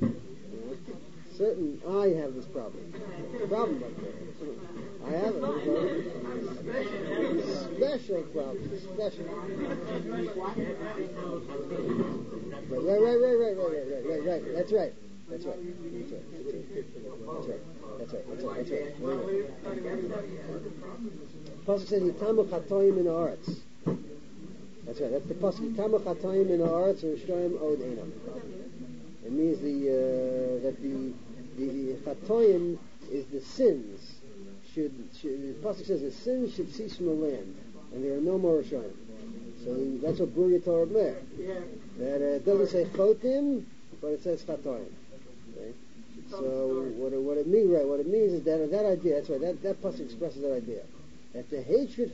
I have this problem. Problem like that. I have it. Special problem. Special. Right. That's right. Pasuk says, "Yitamu chatoim in haaretz." That's right. That's the pasuk. Yitamu chatoim in haaretz u'rishayim od einam. It means that the chatoim is the sins. The pasuk says the sins should cease from the land, and there are no more Rishayim. So that's what Buriya Torah Mer. That it doesn't say chotim, but it says chatoim. Okay? So what it means, right? What it means is that idea. That's right. That pasuk expresses that idea. That the hatred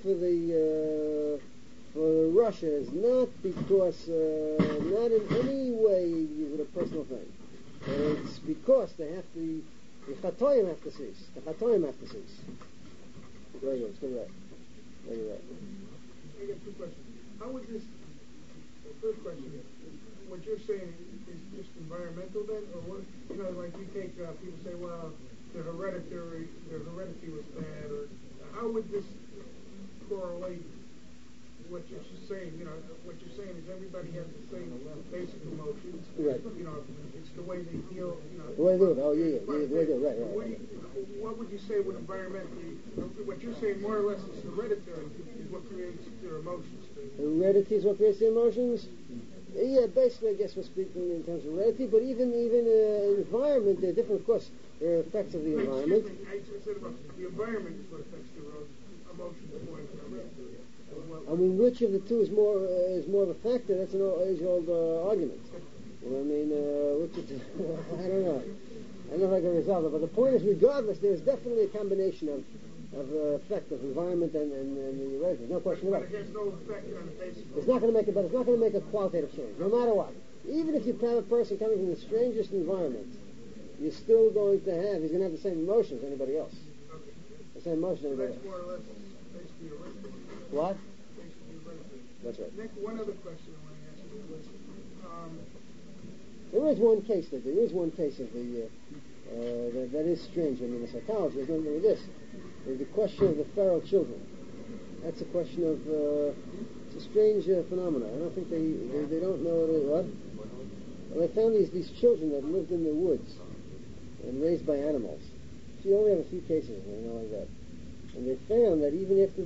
for Russia is not because not in any way is it a personal thing. It's because the chatoim have to cease. The chatoim have to cease. Very good. It's good, right. Very right. I got two questions. How would this? The first question is, what you're saying is just environmental then, or what? You know, like you take people say, well, their heredity was bad, or how would this correlate? What you're saying, what you're saying is everybody has the same basic emotions. Right. It's the way they feel. The way they do it. Oh, yeah. The way they do it. Right. What would you say with environmentally? What you're saying more or less is hereditary is what creates their emotions. Heredity is what creates the emotions? Yeah, basically, I guess we're speaking in terms of heredity, but even environment, they're different, of course. There are effects of the environment. I said about the environment is what affects their emotions more than hereditary. I mean, which of the two is more of a factor? That's an age-old argument. I mean, which is, I don't know. I don't know if I can resolve it. But the point is, regardless, there's definitely a combination of effect of environment and the heredity. No question about it. But it has no effect on the basic. It's not going to make a qualitative change, no matter what. Even if you have a person coming from the strangest environment, you're still going to have. He's going to have the same emotions as anybody else. The same emotions as anybody else. That's more or less basically hereditary. What? That's right. Nick, one other question I want to ask you was, There is one case of the that is strange. I mean, the psychology has nothing to do with this. The question of the feral children. That's a question of it's a strange phenomenon. I don't think they don't know what. Well, they found these children that lived in the woods and raised by animals. So you only have a few cases, like that. And they found that even after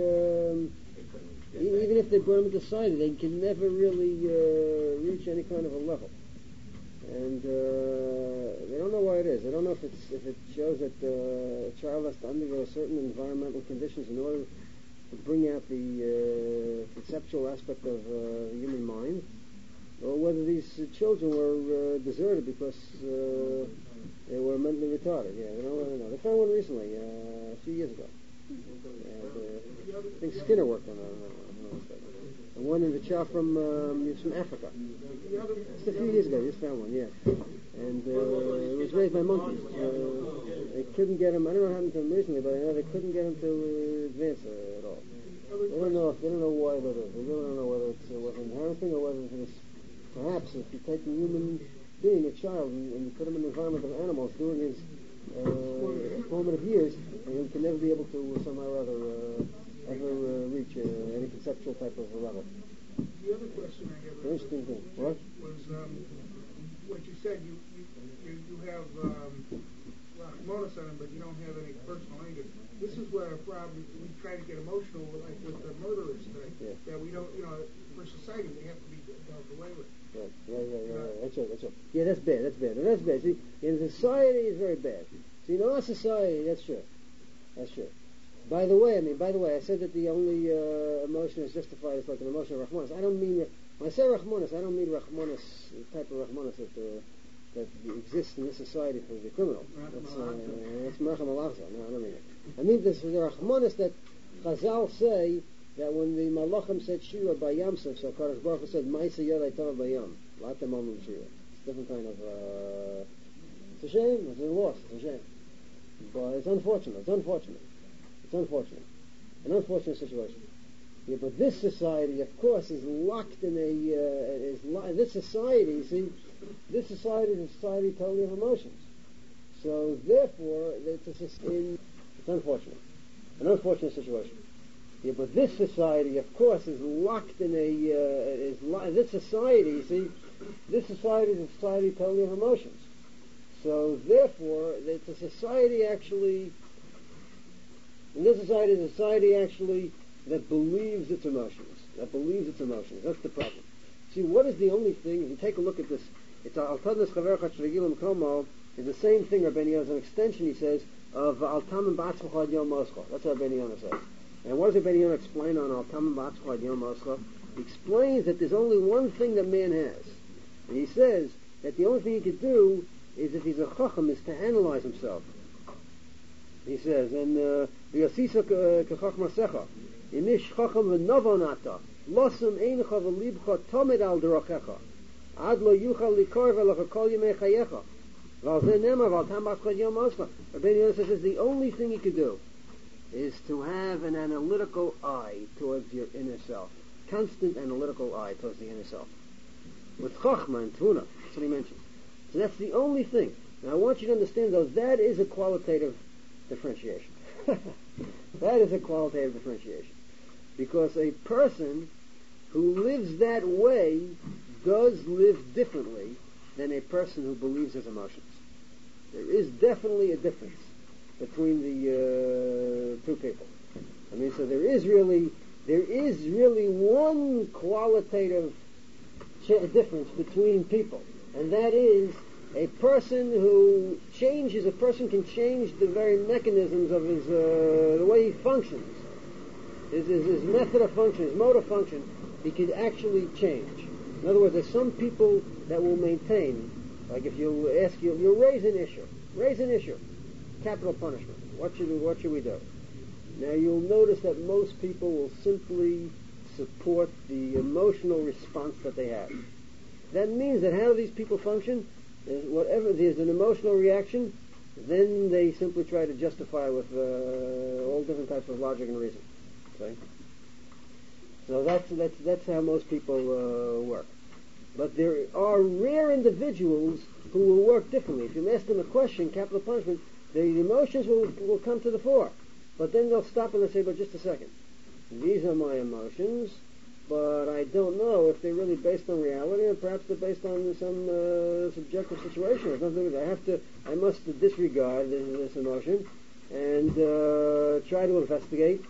they brought them into society, they can never really reach any kind of a level. And they don't know why it is. They don't know if it shows that a child has to undergo certain environmental conditions in order to bring out the conceptual aspect of the human mind, or whether these children were deserted because they were mentally retarded. Yeah, they don't know. They found one recently, a few years ago. And, I think Skinner worked on that. And one in the child from Africa. Just a few years ago, just found one, yeah. And it was raised by monkeys. They couldn't get him. I don't know what happened to him recently, but I know they couldn't get him to advance at all. They don't know why that is. They really don't know whether it was an inherent thing or whether it was perhaps if you take a human being, a child, and you put him in an environment of animals during his formative years, and he can never be able to somehow or other ever reach any conceptual type of level. The other question I have Interesting thing. What? Was what you said. You have Rahmanas on him, but you don't have any personal anger. This is where our problem. We try to get emotional, like with the murderers thing. Yeah. That we don't, for society, we have to be dealt away with. Right. Yeah. That's right. Yeah, that's bad. See, in society, it's very bad. See, in our society, that's true. By the way, I said that the only emotion is justified is like an emotion of Rahmanas. I don't mean that. When I say Rahmanas, I don't mean Rahmanas, the type of Rahmanas that exists in this society for the criminal. That's Mercham Alachza. No, I don't mean it. I mean the Rahmanas that Chazal say that when the Malachim said Shira by Yamsuf, so Kadosh Baruch Hu said Ma'aseh Yodai Tov Bayam. Latem Amim Shira. It's a different kind of. It's a shame. It's a loss. It's a shame. But it's unfortunate. An unfortunate situation. Yeah, but this society, of course, is locked in this society is a society totally of emotions. So therefore, it's unfortunate. An unfortunate situation. Yeah, but this society, of course, is locked in this society is a society totally of emotions. So therefore, it's a society actually. In this society, is a society actually that believes its emotions. That's the problem. See, what is the only thing? If you take a look at this, it's Al-Tadnas Chavercha Shregilim Komo is the same thing. Rabbeinu Yonah, an extension, he says, of Al-Tamim Ba'atzchad Yom Moscha. That's what Rabbeinu Yonah says. And what does Rabbeinu Yonah explain on Al-Tamim Ba'atzchad Yom Moscha? He explains that there's only one thing that man has. And he says that the only thing he could do is, if he's a chacham, is to analyze himself. He says, and v'yasisa k'chachma secha, inish chacham v'novonata, losum eincha v'libcha tomed al derachecha, ad lo yuchal likor v'lecha kol yemei chayecha, v'al zeh nemar v'al tam b'atzchad yom moscha. Rabbeinu Yonah says the only thing you could do is to have an analytical eye towards your inner self, constant analytical eye towards the inner self, with chachma and tuna. That's what he mentions. So that's the only thing. Now I want you to understand, though, that is a qualitative differentiation. That is a qualitative differentiation. Because a person who lives that way does live differently than a person who believes his emotions. There is definitely a difference between the two people. I mean, so there is really one qualitative difference between people, and that is a person who changes. A person can change the very mechanisms of his the way he functions, his method of function, his mode of function. He could actually change. In other words, there's some people that will maintain, like if you'll raise an issue, capital punishment. What should we do? Now you'll notice that most people will simply support the emotional response that they have. That means that how do these people function? Whatever there's an emotional reaction, then they simply try to justify with all different types of logic and reason. Okay? So that's how most people work. But there are rare individuals who will work differently. If you ask them a question, capital punishment, the emotions will come to the fore. But then they'll stop and they'll say, but just a second. These are my emotions, but I don't know if they're really based on reality, or perhaps they're based on some subjective situation. There's nothing to do with it. I must disregard this emotion and try to investigate,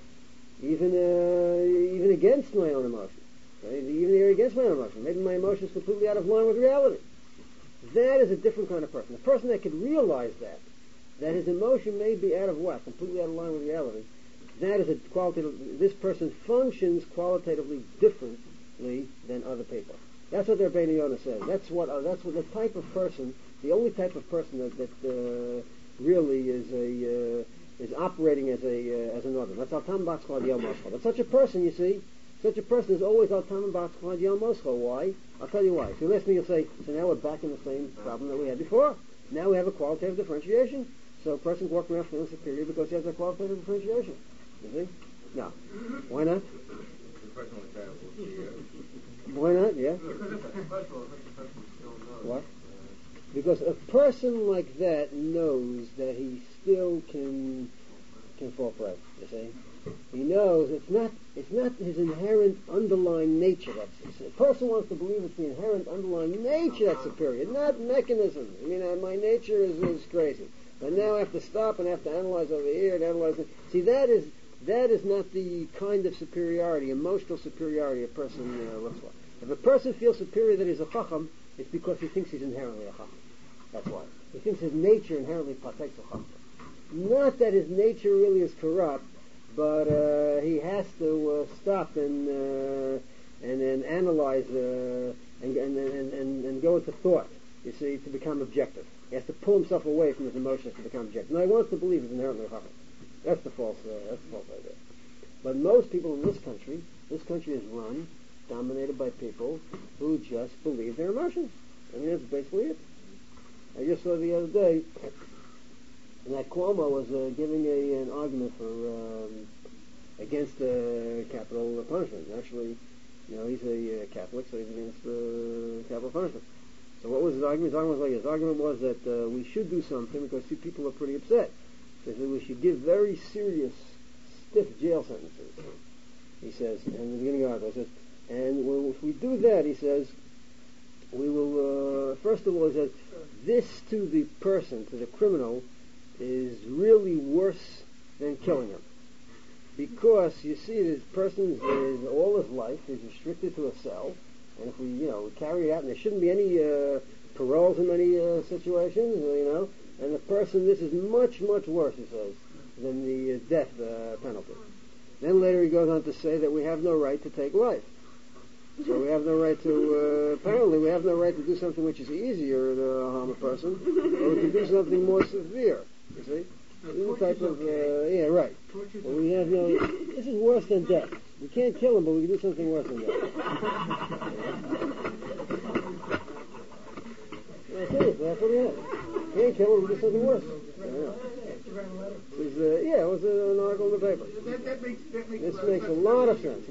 even against my own emotion. Right? Even against my own emotion. Maybe my emotion is completely out of line with reality. That is a different kind of person. The person that can realize that his emotion may be out of whack, completely out of line with reality, that is a qualitative. This person functions qualitatively differently than other people. That's what their Rebbeinu Yonah says. That's what the type of person, the only type of person that really is operating as an organ. That's Al Tam Batzchad Yom Moschel. But such a person, you see, such a person is always Al Tam Batzchad Yom Moschel. Why? I'll tell you why. If you listen, you'll say, so now we're back in the same problem that we had before. Now we have a qualitative differentiation. So a person's walking around feeling superior because he has a qualitative differentiation. You see? No. Why not? Why not? Yeah. What? Because a person like that knows that he still can fall prey. You see? He knows it's not his inherent underlying nature that's. A person wants to believe it's the inherent underlying nature that's superior, not mechanism. I mean, my nature is crazy, but now I have to stop and I have to analyze over here and analyze. See, that is not the kind of superiority, emotional superiority a person looks for. If a person feels superior that he's a chacham, it's because he thinks he's inherently a chacham. That's why. He thinks his nature inherently partakes of chacham. Not that his nature really is corrupt, but he has to stop and then analyze and go into thought, you see, to become objective. He has to pull himself away from his emotions to become objective. Now, he wants to believe he's inherently a chacham. That's the false idea. But most people in this country is run, dominated by people who just believe their emotions. I mean, that's basically it. I just saw the other day that Cuomo was giving an argument for against capital punishment. Actually, he's a Catholic, so he's against capital punishment. So what was his argument? His argument was like this. His argument was that we should do something because people are pretty upset. He says we should give very serious, stiff jail sentences. He says, and in the beginning of the article, he says, and if we do that, he says, we will, first of all, he says, this to the person, to the criminal, is really worse than killing him. Because, you see, this person is all his life is restricted to a cell, and if we carry it out, and there shouldn't be any paroles in many situations, and the person, this is much, much worse, he says, than the death penalty. Then later he goes on to say that we have no right to take life. So we have no right to, apparently we have no right to do something which is easier to harm a person, or to do something more severe, you see? This is the type of, right. Well, we have this is worse than death. We can't kill him, but we can do something worse than death. Seriously, that's what he has. Can't kill him, we do something worse. It was an article in the paper. This makes a lot of sense.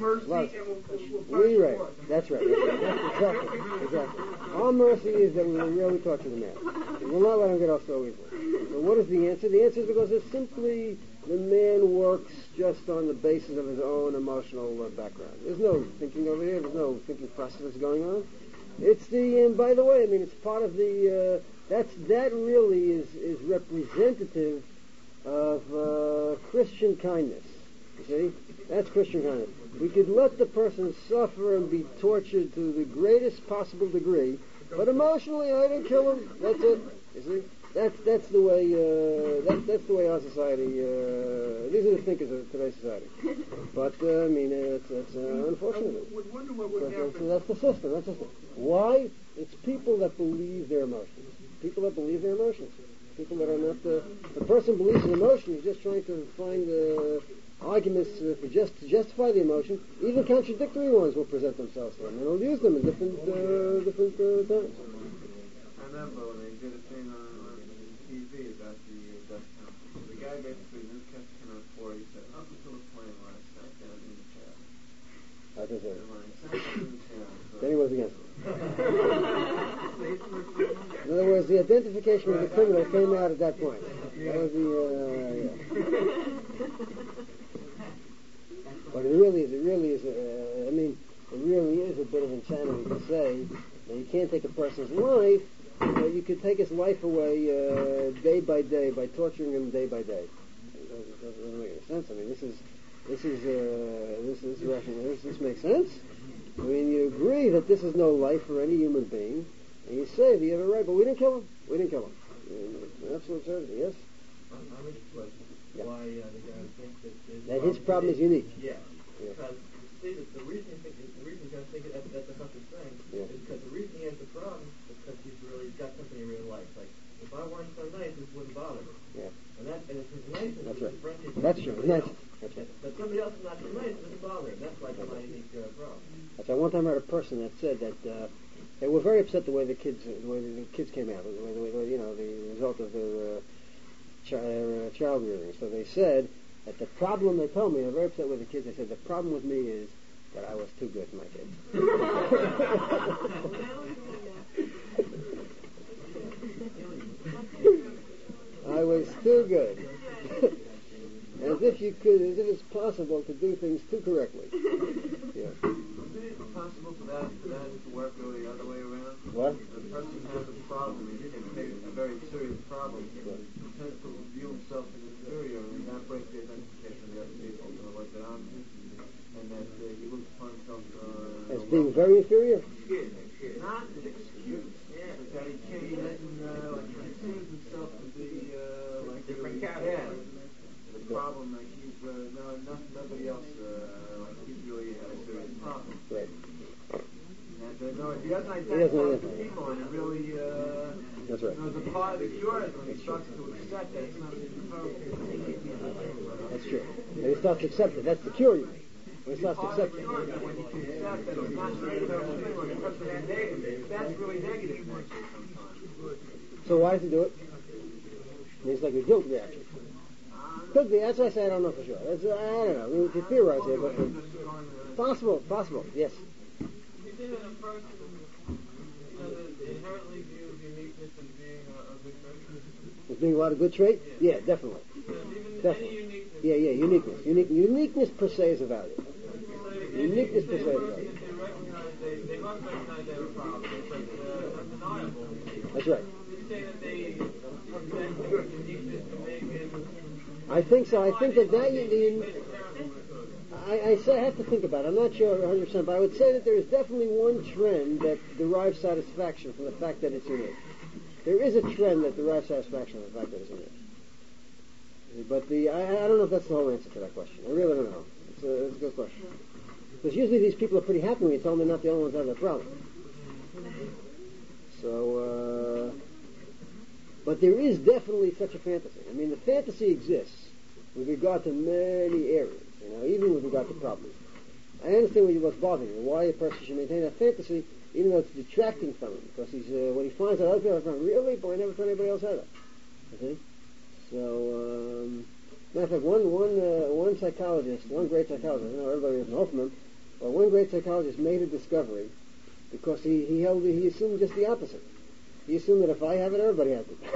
That's right. Exactly. Our mercy is that we will really torture the man. We will not let him get off so easily. So what is the answer? The answer is because it's simply the man works just on the basis of his own emotional background. There's no thinking over here. There's no thinking process going on. It's and by the way, I mean, it's part of the, that really is representative of Christian kindness. You see? That's Christian kindness. We could let the person suffer and be tortured to the greatest possible degree, but emotionally, I didn't kill him. That's it. You see? That's the way. That's the way our society. These are the thinkers of today's society. But I mean, it's unfortunate. I would wonder what would happen. So that's the system. That's the system. Why? It's people that believe their emotions. People that believe their emotions. People that are not. The person believes an emotion. He's just trying to find arguments to justify the emotion. Even contradictory ones will present themselves to him, and he'll use them in different times. I remember when they did a thing on TV about the death penalty. The guy basically didn't catch him at 4. He said, up until the point where I sat down in the chair. I think so. Then he was against it. In other words, the identification of the criminal came out at that point. That was the, But it really is it really is a bit of insanity to say that you can't take a person's life, but you could take his life away day by day by torturing him day by day. It doesn't make any sense. I mean, this rational. This makes sense. I mean, you agree that this is no life for any human being, and you say that you have a right, but we didn't kill him. Absolute absurdity, yes? I'm interested why the guy thinks that his problem is unique. Yeah. Because see, the reason he's going to think that's a fucking thing is because the reason he has the problem is because he's got something he really likes. Like, if I weren't so nice, this wouldn't bother me. Yeah. And it's his niceness. That's right. That's true. That's right. But somebody else is not so nice, it doesn't bother him. That's like my unique problem. That's right. One time I heard a person that said that they were very upset the way the kids came out, the result of their child rearing. So they said that the problem, they told me, they were very upset with the kids, they said, the problem with me is that I was too good for my kids. I was too good. As if it's possible to do things too correctly. Yeah. Isn't it possible for that to work really the other way around? What? The person has a problem, and a very serious problem, tends to view himself as inferior, and that breaks the identification of the other people. So like that and that he looks upon himself as being very inferior? Not an excuse. Yeah. But that he considers himself to be like different category. The problem, like he's nobody else he's really had a serious problem. Right. And no, if he doesn't identify with the people, and it really that's right. As a part of the cure is when he starts to accept that it's not his problem. That's true. And he starts to accept it. That's the cure. When he starts to accept it. When he can accept that it's not really negative, that's really negative sometimes. So why does he do it? It's like a guilt reaction. Could be. That's why I say I don't know for sure. I don't know. We can theorize here, but possible. Yes. You think that a person, inherently views uniqueness as being a good trait? As being what, a good trait? Yeah, definitely. Definitely. Uniqueness. Uniqueness per se is a value. Uniqueness per se is a value. They must recognize they have a problem. It's like undeniable. That's right. You say that they uniqueness to make it. I think so. I think that I have to think about it. I'm not sure 100%, but I would say that there is definitely one trend that derives satisfaction from the fact that it's unique. There is a trend that derives satisfaction from the fact that it's unique. But I don't know if that's the whole answer to that question. I really don't know. It's a good question. Because usually these people are pretty happy when you tell them they're not the only ones that have that problem. So, but there is definitely such a fantasy. I mean, the fantasy exists with regard to many areas, even with regard to problems. I understand what's bothering you, why a person should maintain that fantasy, even though it's detracting from him, because he's when he finds out other people have it, really, but I never thought anybody else had it. Okay? So, matter of fact, one psychologist, one great psychologist, I know everybody doesn't know from him, but one great psychologist made a discovery because he assumed just the opposite. He assumed that if I have it, everybody has it.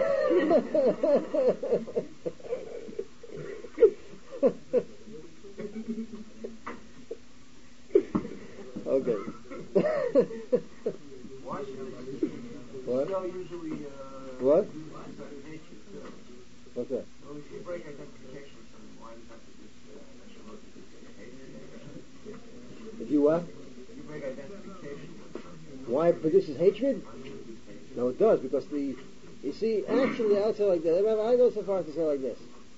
Okay. Why should what? Usually, what? hatred too. What's that? Well, if you break identification with someone, why does that produce hatred? If you what? If you break identification with someone. Why it produces hatred? No, it does, because you see, actually, I would say like this. I go so far as to say like this.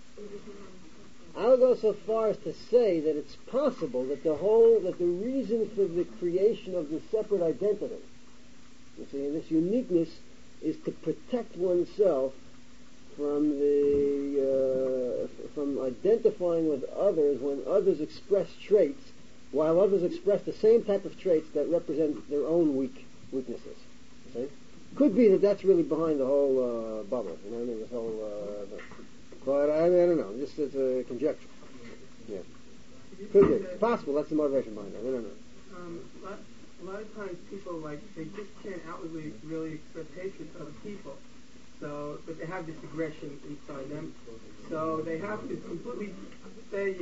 I would go so far as to say that it's possible that the reason for the creation of the separate identity, you see, this uniqueness, is to protect oneself from from identifying with others when others express traits, while others express the same type of traits that represent their own weaknesses. See? Could be that that's really behind the whole bubble. I mean, this whole. But I don't know. Just as a conjecture. Yeah. Could be. It's possible. That's the motivation behind it. I don't know. A lot of times people, they just can't outwardly really express hatred for other people. So, but they have this aggression inside them. So they have to completely say,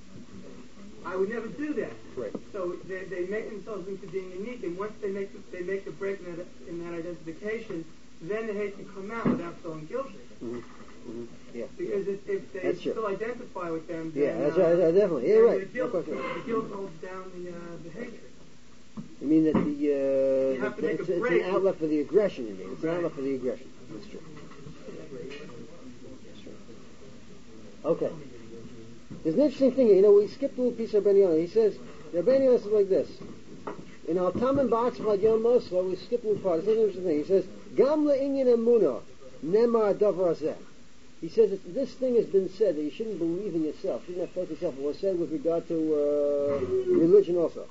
I would never do that. Right. So they make themselves into being unique, and once they make a break in that identification, then the hate can come out without feeling guilty. Mm-hmm. Mm-hmm. Yeah. Because if they still identify with them, then, yeah, that's right. Definitely. Yeah, right. The guilt holds down the hatred. You mean that it's an outlet for the aggression, you mean? It's an outlet for the aggression. That's true. That's true. Okay. There's an interesting thing, we skipped a little piece of Ben Yonah. He says, Ben Yonah says like this. In Al Tamim Ba'atzmad Yom Moslo, we skipped a little part. This is an interesting thing. He says, Gam le'inyan emunah, nemar davar zeh. He says that this thing has been said, that you shouldn't believe in yourself, shouldn't have faith in yourself. It was said with regard to religion also.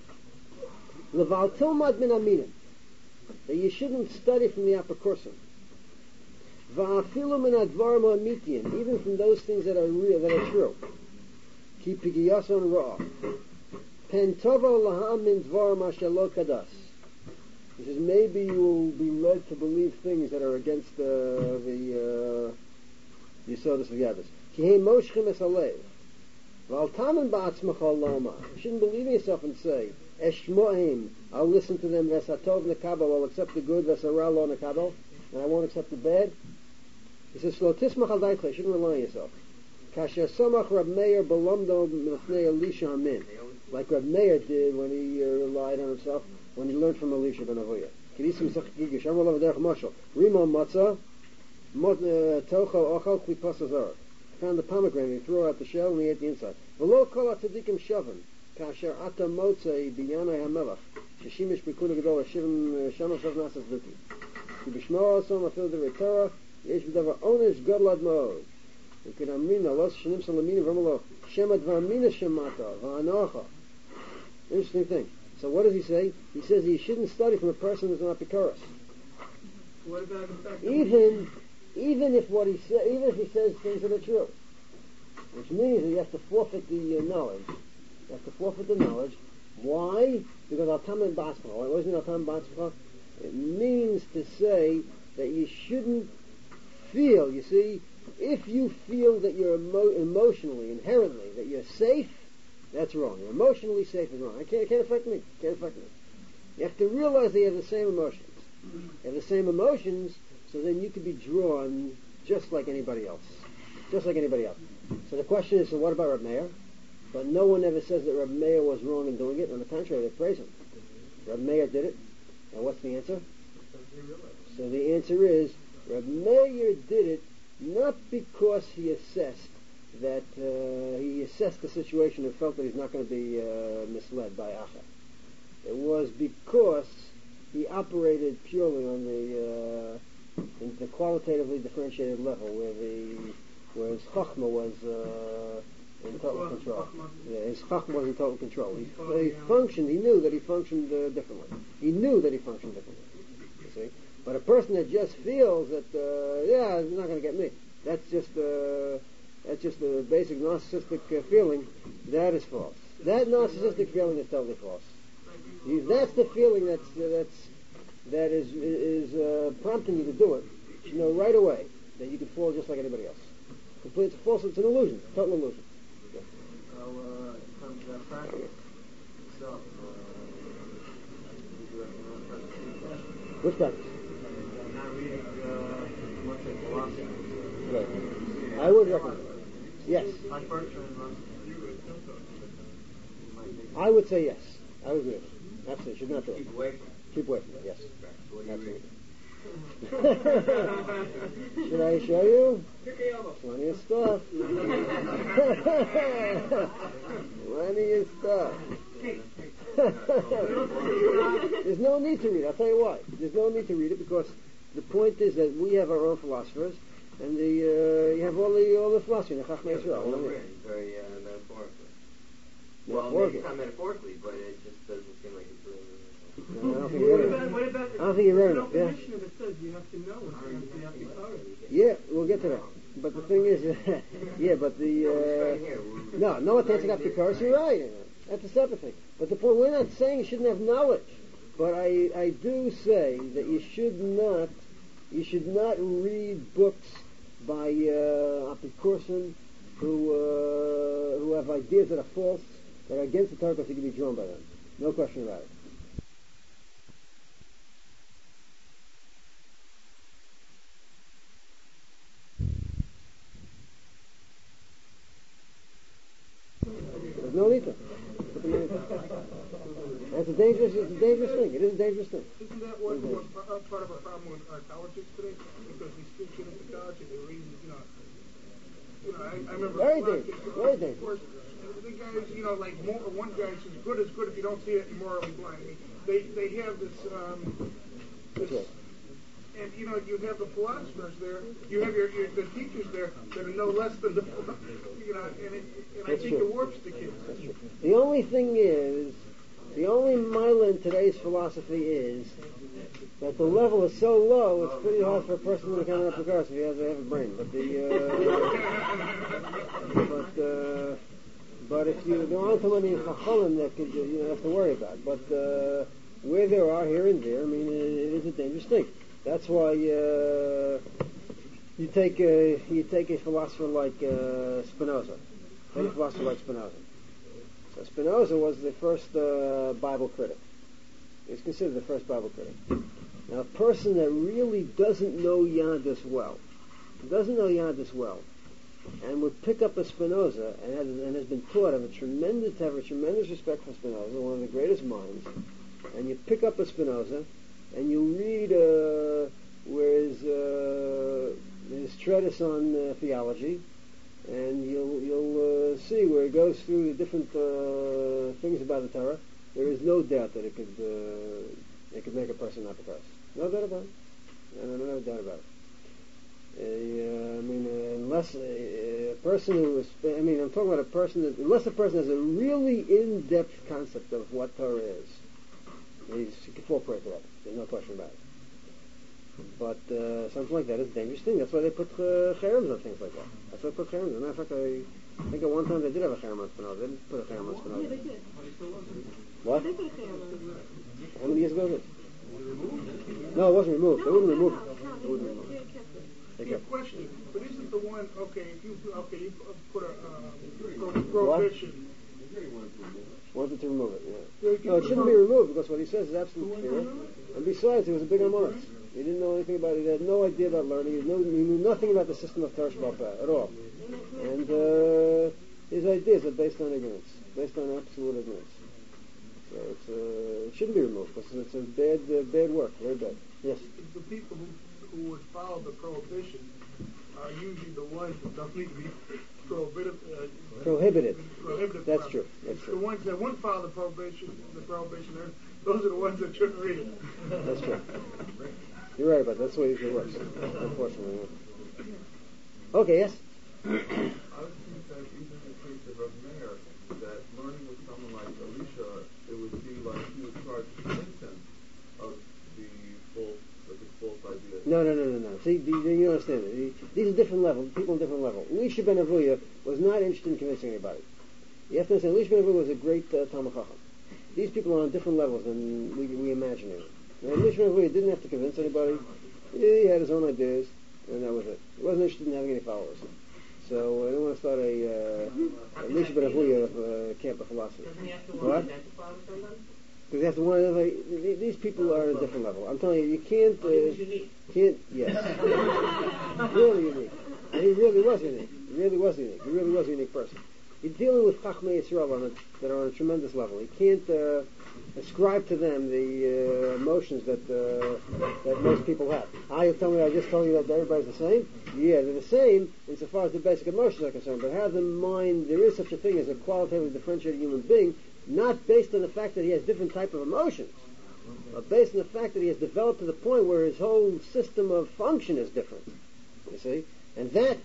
Leval tilmad min aminim, that you shouldn't study from the apokryphal. Va'afilu min advarim ha'amitiyin, even from those things that are real, that are true. Ki pigiyason ra'ah. Pen tovo laham min dvarim asher lo kadas. He says maybe you will be led to believe things that are against the Yesodus of Yadus. Ki heim moshchim es halev. V'al tamen ba'atzmacha loma. You shouldn't believe in yourself and say, Eshmo'im, I'll listen to them, Vesatov nekabel, I'll accept the good, Vesara lo nekabel, and I won't accept the bad. He says, Shlo tismach al daitcha, you shouldn't rely on yourself. Kasher somach Rab Meir belomdo mifnei Elisha amin. Like Rab Meir did when he relied on himself, when he learned from Elisha ben Avuya. Kedisim sach gigish, Amar Lav derech Moshel, Rimo matzah, tocho ochal klipas azar. Found the pomegranate, he threw out the shell, and he ate the inside. V'lo kol ha-tzadikim shavan. כאשר אתה מוצא בענייני המלך ששימש פיקוד הגדול שמה סוף נעשה סדותי כי בשמוע עשום אפילו דברי תורה יש בדבר עונש גדול עד מאוד וכן אמינה לא שנמסה למינים ואומר לו שמא דבר מינה שמעת וענוחה. Interesting thing. So what does he say? He says he shouldn't study from a person who's not Pikaros. What about the fact even if what he says, even if he says things that are true, which means that he has to forfeit the knowledge. You have to forfeit the knowledge. Why? Because Al-Tamim Ba'atzmacha. What does it mean Al-Tamim Ba'atzmacha? It means to say that you shouldn't feel, you see, if you feel that you're emotionally, inherently, that you're safe, that's wrong. You're emotionally safe is wrong. It can't affect me. Can't affect me. You have to realize that you have the same emotions. You have the same emotions, so then you can be drawn just like anybody else. Just like anybody else. So the question is, so what about Reb Meir? But no one ever says that Reb Meir was wrong in doing it. On the contrary, they praise him. Reb Meir did it. And what's the answer? So the answer is, Reb Meir did it not because he assessed that he assessed the situation and felt that he's not going to be misled by Acha. It was because he operated purely on the qualitatively differentiated level, where his chachma was in total control. Yeah, his chachma was in total control. He functioned. He knew that he functioned differently. He knew that he functioned differently. You see, but a person that just feels that he's not going to get me. That's just a basic narcissistic feeling. That is false. That narcissistic feeling is totally false. That's the feeling that is prompting you to do it. You know right away that you can fall just like anybody else. It's false. It's an illusion. Total illusion. So, in terms of that practice itself, would you recommend practice? Which practice? Not reading much of philosophy. Right. I would recommend. Yes. Like Bertrand Russell. I would say yes. I would agree. Absolutely. Should not do it. Keep away from it. Keep away from it. Yes. What do you read? Should I show you? Plenty of stuff. Plenty of stuff. There's no need to read it. I'll tell you why. There's no need to read it because the point is that we have our own philosophers, and you have all the philosophy in the Chachmei Yisrael. Very metaphorically. Well, maybe not metaphorically, but it just doesn't seem like it's really. I don't think you read enough. Yeah. that says you have to know it. Yeah, we'll get to that. But the thing is, no one takes it up because you're right. That's a separate thing. But the point, we're not saying you shouldn't have knowledge. But I do say that you should not read books by apikoursim who have ideas that are false, that are against the Torah, because you can be drawn by them. No question about it. There's no need to. It's a dangerous thing. It is a dangerous thing. Isn't that what was part of our problem with our colleges today? Because we still get into college and they're reading, I remember... Very dangerous. Very dangerous. Of course, the guys, like one guy says, good is good if you don't see it, you're morally blind. I mean, they have this... And you have the philosophers there. You have the teachers there that are no less than the, and I think it warps the kids. That's true. The only thing is, the only mile in today's philosophy is that the level is so low, it's pretty hard for a person to come up with us if he has to have a brain. But if there aren't so many chacholim that could you have to worry about. But where there are here and there, I mean, it is a dangerous thing. That's why you take a philosopher like Spinoza. Take a philosopher like Spinoza. So Spinoza was the first Bible critic. He was considered the first Bible critic. Now, a person that really doesn't know Yadus well, and would pick up a Spinoza and has been taught to have a tremendous respect for Spinoza, one of the greatest minds, and you pick up a Spinoza and you read his treatise on theology, and you'll see where he goes through the different things about the Torah. There is no doubt that it could make a person not pass. No doubt about it. No doubt about it. Unless a person who is, I'm talking about a person that, unless a person has a really in-depth concept of what Torah is, he can fall prey to that. There's no question about it. But something like that is a dangerous thing. That's why they put cherems on things like that. That's why they put cherems. As a matter of fact, I think at one time they did have a cherem on Spinoza. They didn't put a cherem on Spinoza. Yeah, they did. What? They put a cherem on Spinoza. How many years ago was it? No, it wasn't removed. They wouldn't remove it. They wouldn't remove it. They Good kept it. question, but isn't the one you put a prohibition? Wanted to remove it, yeah. No, it shouldn't be removed because what he says is absolutely clear. And besides, he was a big Amoritz. He didn't know anything about it. He had no idea about learning. He knew nothing about the system of Torah Shabbat at all. And his ideas are based on ignorance, based on absolute ignorance. So it shouldn't be removed because it's a bad work, very bad. Yes. The people who would follow the prohibition are usually the ones that don't need to be prohibited. That's true. That's The true. ones that wouldn't follow the prohibition, those are the ones that shouldn't read it. That's true. You're right about that. That's the way it works, unfortunately. Yeah. Okay, yes? I would think that even in the case of a mayor, that learning with someone like Elisha, it would be like he would try to convince him of the false idea. No. See, you don't understand it. These are different levels, people on different levels. Elisha ben Avuya was not interested in convincing anybody. You have to understand, Elisha ben Avuya was a great Talmid Chacham. These people are on different levels than we imagine it. Elisha ben Avuya didn't have to convince anybody. He had his own ideas, and that was it. He wasn't interested in having any followers. So I don't want to start a Elisha ben Avuya camp of philosophy. Doesn't he have to What? identify with somebody? Because you have to wonder, these people are at a different level. I'm telling you, you can't. Yes. Really unique. And he really was unique. He really was a unique person. You're dealing with Chachmei Yisrael that are on a tremendous level. You can't ascribe to them the emotions that most people have. You tell me I just told you that everybody's the same? Yeah, they're the same insofar as the basic emotions are concerned, but have in mind there is such a thing as a qualitatively differentiated human being, not based on the fact that he has different type of emotions, but based on the fact that he has developed to the point where his whole system of function is different. You see? And that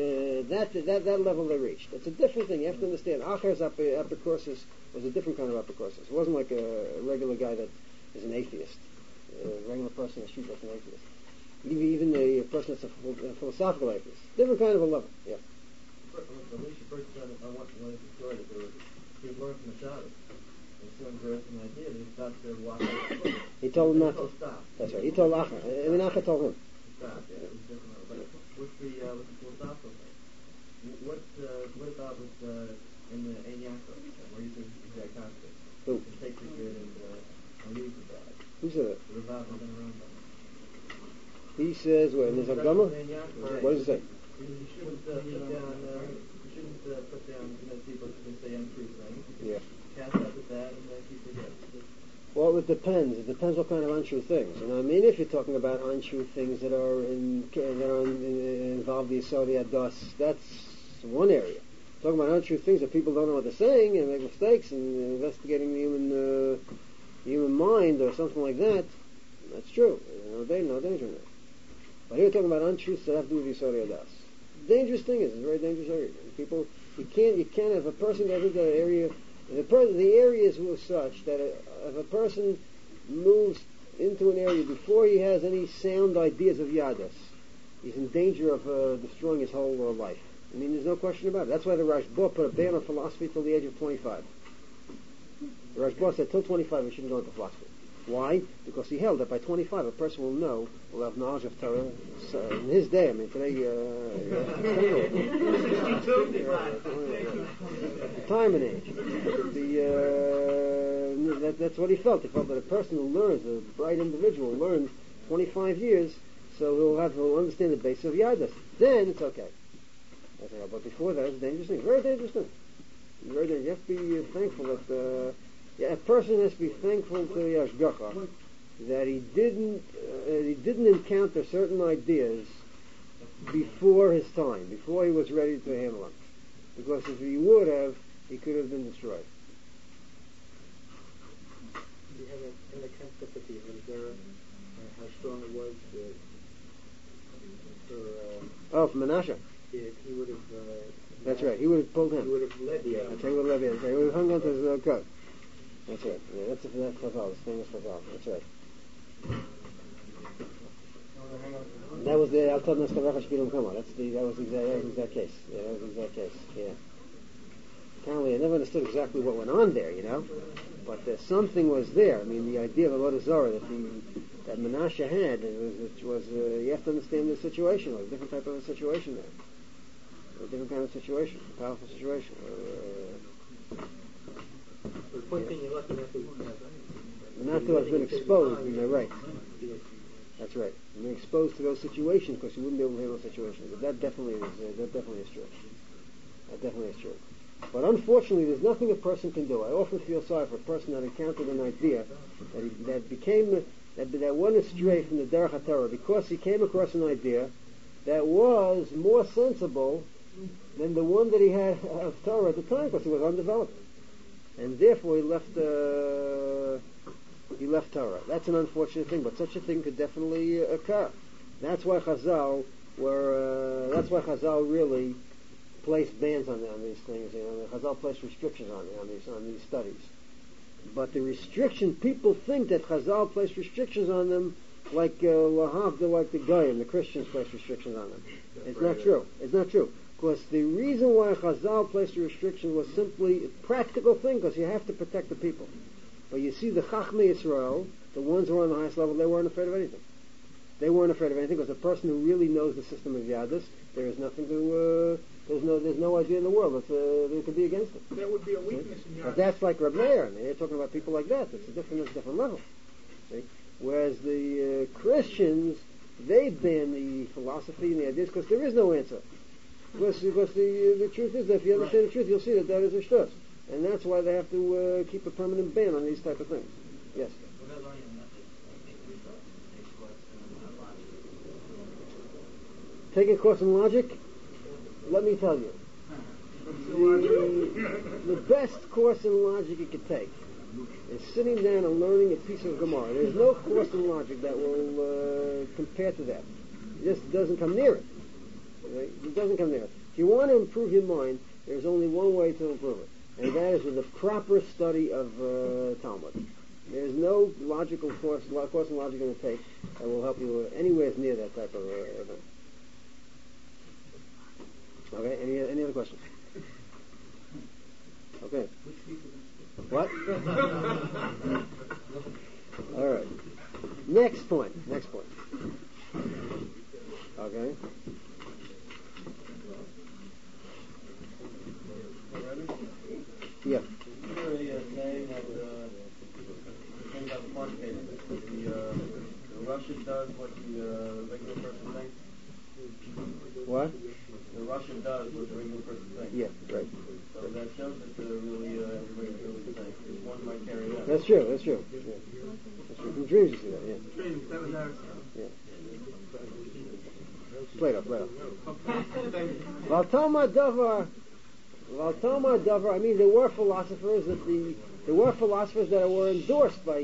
level they reached. It's a different thing. You have to understand. Acher's Apikoursis was a different kind of Apikoursis. It wasn't like a regular guy that is an atheist. A regular person in the street that's an atheist. Even a person that's a philosophical atheist. Different kind of a level. Yeah. Alicia first said, I want to learn the story that there was he learned from the Shabbos. As soon as there was an idea, he started to walk out. He told him not to. Stop. That's right. He told Acha. I mean, Acha told him. Stop. Yeah, it was different. But with the philosophical thing, what about with in the Ein Yaakov, where you said the exact opposite? Who? To take the good and leave the bad. Who said that? The Rav and Rambam. He says, what, in his Hakdama? What does it say? You shouldn't put down people who say untrue things. Yeah. Cast out the bad and keep the good. Well, it depends. It depends what kind of untrue things. You know what I mean? If you're talking about untrue things that involve the Yisodi Adas, that's one area. Talking about untrue things that people don't know what they're saying and make mistakes and investigating the human mind or something like that, that's true. No danger in that. But here we're talking about untruths that have to do with Yisodi Adas. Dangerous thing is, it's a very dangerous area. People, you can't have a person that in that area. The area is such that if a person moves into an area before he has any sound ideas of Yadus, he's in danger of destroying his whole life. I mean, there's no question about it. That's why the Rashba put a ban on philosophy till the age of 25. The Rashba said till 25 he shouldn't go into philosophy. Why? Because he held that by 25 a person will have knowledge of Torah. So in his day, I mean, today, retirement age. That's what he felt. He felt that a person who learns, a bright individual, learns 25 years, so he'll understand the base of Yadus. Then it's okay. But before that, it's a dangerous thing. Very dangerous thing. Very dangerous. You have to be thankful that a person has to be thankful to Yashgacha that he didn't encounter certain ideas before his time, before he was ready to handle them. Because if he would have, he could have been destroyed. Do you have in the concept of the Yehuda, how strong it was for Menashe? He would have. That's right. He would have pulled him. He would have led the other. That's right. He would have led the other. He would have hung on to his coat. That's right. Yeah, that's Chazal. It's famous Chazal. That's right. That was the Al Tov Neskavacha Shpilum Kama. That was the exact case. Yeah, that was the exact case. Yeah. Apparently, I never understood exactly what went on there, but something was there. I mean, the idea of Avodah Zarah that Menashe had, it was you have to understand the situation. It was a different type of a situation there. A different kind of situation, a powerful situation. The point thing you're lucky not to have been exposed, you're right. That's right. Being exposed to those situations because you wouldn't be able to handle situations. But that definitely is true. That definitely is true. But unfortunately, there's nothing a person can do. I often feel sorry for a person that encountered an idea that went astray from the Derech HaTorah because he came across an idea that was more sensible than the one that he had of Torah at the time because it was undeveloped. And therefore he left Torah. That's an unfortunate thing, but such a thing could definitely occur. That's why Chazal really placed bans on these things. Chazal placed restrictions on these studies. But the restriction, people think that Chazal placed restrictions on them like the Goyim, the Christians placed restrictions on them. It's not true. It's not true. Because the reason why Chazal placed a restriction was simply a practical thing, because you have to protect the people. But you see, the Chachmei Yisrael, the ones who are on the highest level, they weren't afraid of anything. They weren't afraid of anything, because a person who really knows the system of Yadus, there is nothing to, there's no idea in the world that could be against it. That would be a weakness in Yadus. But that's like Reb Meir. I mean, you're talking about people like that. It's a different level. See? Whereas the Christians, they ban the philosophy and the ideas, because there is no answer. Because the truth is that if you understand the truth, you'll see that is a shtus. And that's why they have to keep a permanent ban on these type of things. Yes? Take a course in logic? Let me tell you. The best course in logic you could take is sitting down and learning a piece of Gemara. There's no course in logic that will compare to that. It just doesn't come near it. Right? It doesn't come near it. If you want to improve your mind, there's only one way to improve it, and that is with a proper study of Talmud. There's no logical course in logic you're going to take that will help you anywhere near that type of event. Okay, any other questions? Okay. What? All right. Next point. Okay. Yeah. You're saying that thing about the quantitative, the Russian does what the regular person thinks. What? The Russian does what the regular person thinks. Yeah, right. So that shows that really everybody really thinks. Because one might carry that. That's true. Yeah. That's true. From dreams you see that, yeah. Dreams, that was Aristotle. Yeah. Plato. Valtama Davar, I mean, there were philosophers that were endorsed by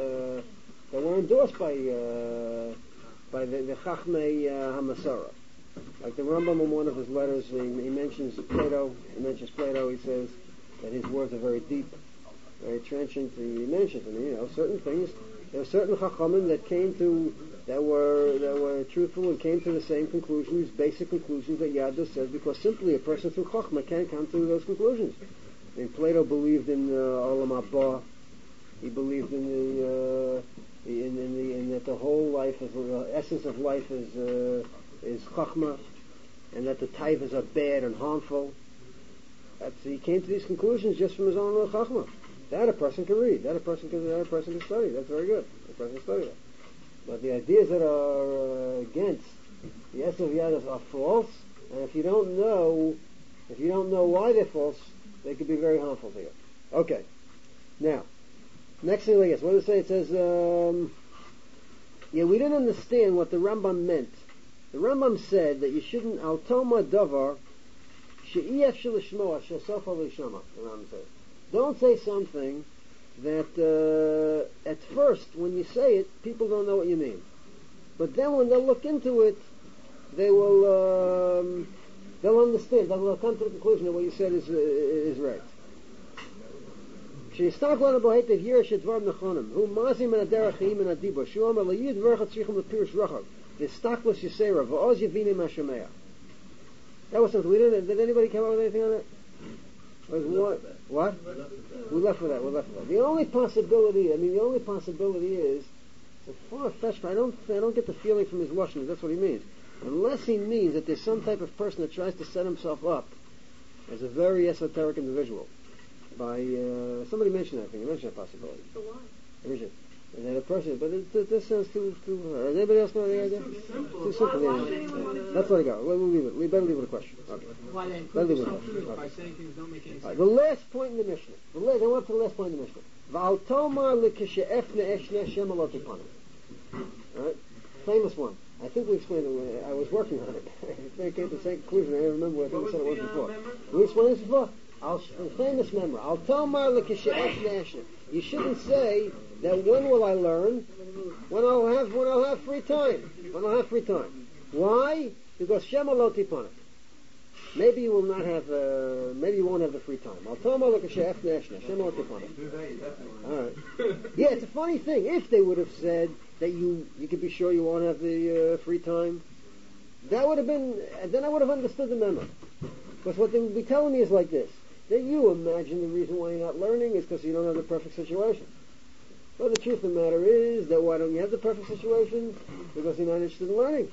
the Chachmei HaMasara. Like the Rambam in one of his letters, he mentions Plato. He says that his words are very deep, very trenchant. He mentions, certain things. There were certain Chachamim that were truthful and came to the same conclusions, basic conclusions that Yadus says, because simply a person through Chachma can't come to those conclusions. I mean, Plato believed in Olam Haba. He believed in that the whole life, the essence of life is Chachma, and that the taivas are bad and harmful. He came to these conclusions just from his own Chachma. That a person can read. That a person can study. That's very good. A person can study that. But the ideas that are against the essence of Yadus are false, and if you don't know why they're false, they could be very harmful to you. Okay. Now, next thing, I guess, what does it say? It says, we didn't understand what the Rambam meant. The Rambam said that you shouldn't al toma davar she'iyef shelishmoa she'sofa lishama. The Rambam says, don't say something that at first, when you say it, people don't know what you mean. But then when they'll look into it, they'll understand. They'll come to the conclusion that what you said is right. שיסתך לנו בו היטב ירש את דבר נכונים, הוא מעזים מן הדרך חיים מן הדיבור, שהוא אומר ליד ורכת צריכים לפירוש רחב, וסתכלוס יסרה, ועוז יביני מה שומע. That was something, did anybody come up with anything on that? What? We left with that. The only possibility is, it's a far-fetched, I don't get the feeling from his Lashon, that's what he means. Unless he means that there's some type of person that tries to set himself up as a very esoteric individual. By somebody mentioned that thing. He mentioned that possibility. So why? And then a person, but this sounds too. Does anybody else know any idea? Too simple. Too simple. Let's let it go. We'll leave it. We better leave it a question. Okay. Why then? Better leave it a question. Okay. By saying things don't make any sense. Right, the last point in the Mishnah. Then we're up to the last point in the Mishnah. V'al tomar l'kishe'efne eshne Shem alotipanim. Right, famous one. I think we explained it. I was working on it. I came to the same conclusion. I don't remember what we said it was before. We explained this before. Famous memory. I'll tell Marla you shouldn't say that when will I learn? When I'll have free time. Why? Because Shem Alotipana. Maybe you will not have. Maybe you won't have the free time. I'll tell Marla Shem Alotipana. All right. Yeah, it's a funny thing. If they would have said that you could be sure you won't have the free time, that would have been. Then I would have understood the memo. Because what they would be telling me is like this. That you imagine the reason why you're not learning is because you don't have the perfect situation. Well, the truth of the matter is that why don't you have the perfect situation? Because you're not interested in learning.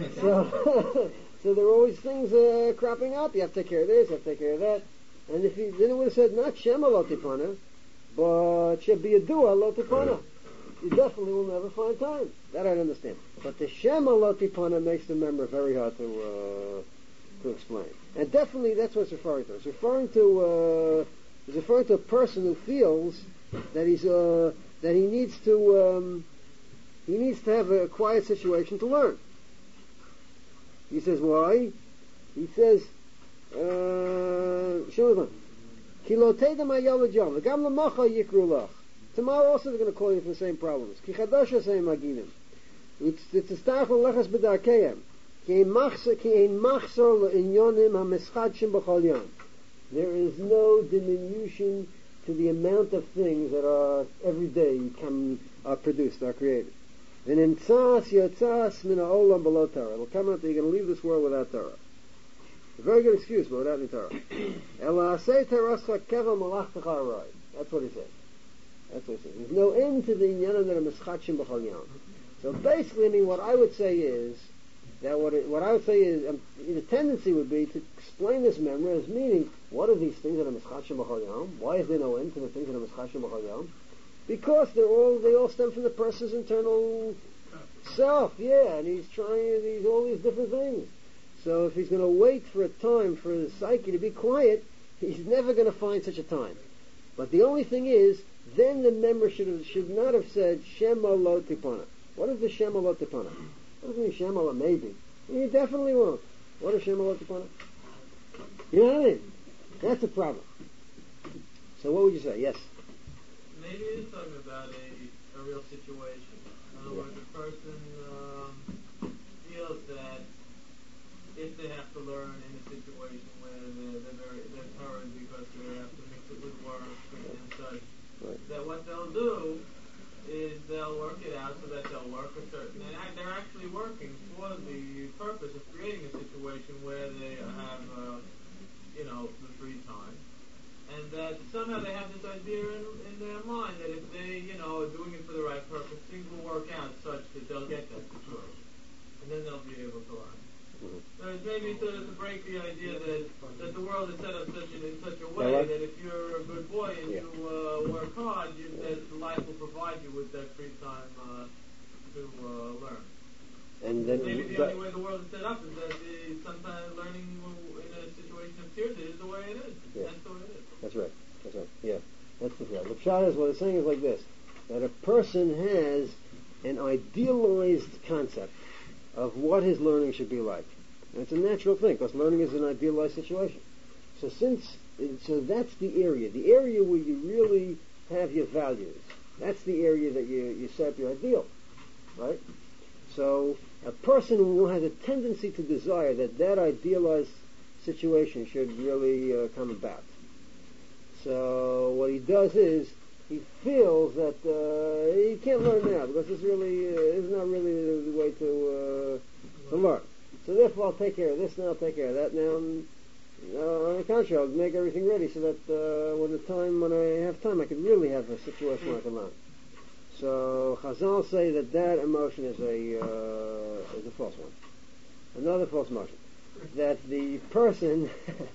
So there are always things cropping up. You have to take care of this, you have to take care of that. And if you, then it would have said not Shema Lotipana, but Shebiadua Lotipana. You definitely will never find time. That I understand. But the Shema Lotipana makes the memory very hard to explain. And definitely that's what it's referring to. It's referring to a person who feels that he needs to have a quiet situation to learn. He says, why? He says, tomorrow also they're going to call you for the same problems. There is no diminution to the amount of things that are every day are produced, are created. It'll come out that you're going to leave this world without Torah. A very good excuse, but without any Torah. Ela aseh terascha keva malachtecha arai. That's what he said. That's what he said. There's no end to the inyanim that are mischatshim b'chol yom. So basically, I mean, what I would say is that the tendency would be to explain this memory as meaning what are these things that are mischatshim b'chol yom? Why is there no end to the things that are mischatshim b'chol yom? Because they all stem from the person's internal self, and he's trying all these different things. So if he's going to wait for a time for the psyche to be quiet, he's never going to find such a time. But the only thing is, then the member should not have said Shema lo tipana. What is the Shema lo tipana? What does it mean Shema lo maybe? You definitely won't. What is Shema lo tipana? You know what I mean? That's a problem. So what would you say? Yes. Maybe it's talking about a real situation. In other words, a person feels that if they have to learn in a situation where they're hurried because they have to mix it with work and such, that what they'll do is they'll work it out so that they'll work a certain, and they're actually working for the purpose of creating a situation where they have, the free time. And that somehow they have this idea in their mind that if they, are doing it for the right purpose, things will work out such that they'll get that situation. And then they'll be able to learn. Maybe to break the idea that the world is set up in such a way that if you're a good boy and you work hard, that life will provide you with that free time to learn. And then maybe the only way the world is set up is that sometimes learning in a situation of tears is the way it is. Yeah. That's the way it is. That's right. Yeah. That's the thing. The pshat is what it's saying is like this: that a person has an idealized concept of what his learning should be like. And it's a natural thing, because learning is an idealized situation. So that's the area where you really have your values. That's the area that you set up your ideal, right? So a person who has a tendency to desire that idealized situation should really come about. So what he does is he feels that he can't learn now because this really is not really the way to learn. So therefore, I'll take care of this now. I'll take care of that now. And, on the contrary, I'll make everything ready so that when I have time, I can really have a situation where I can learn. So Chazal say that emotion is a false one. Another false emotion. That the person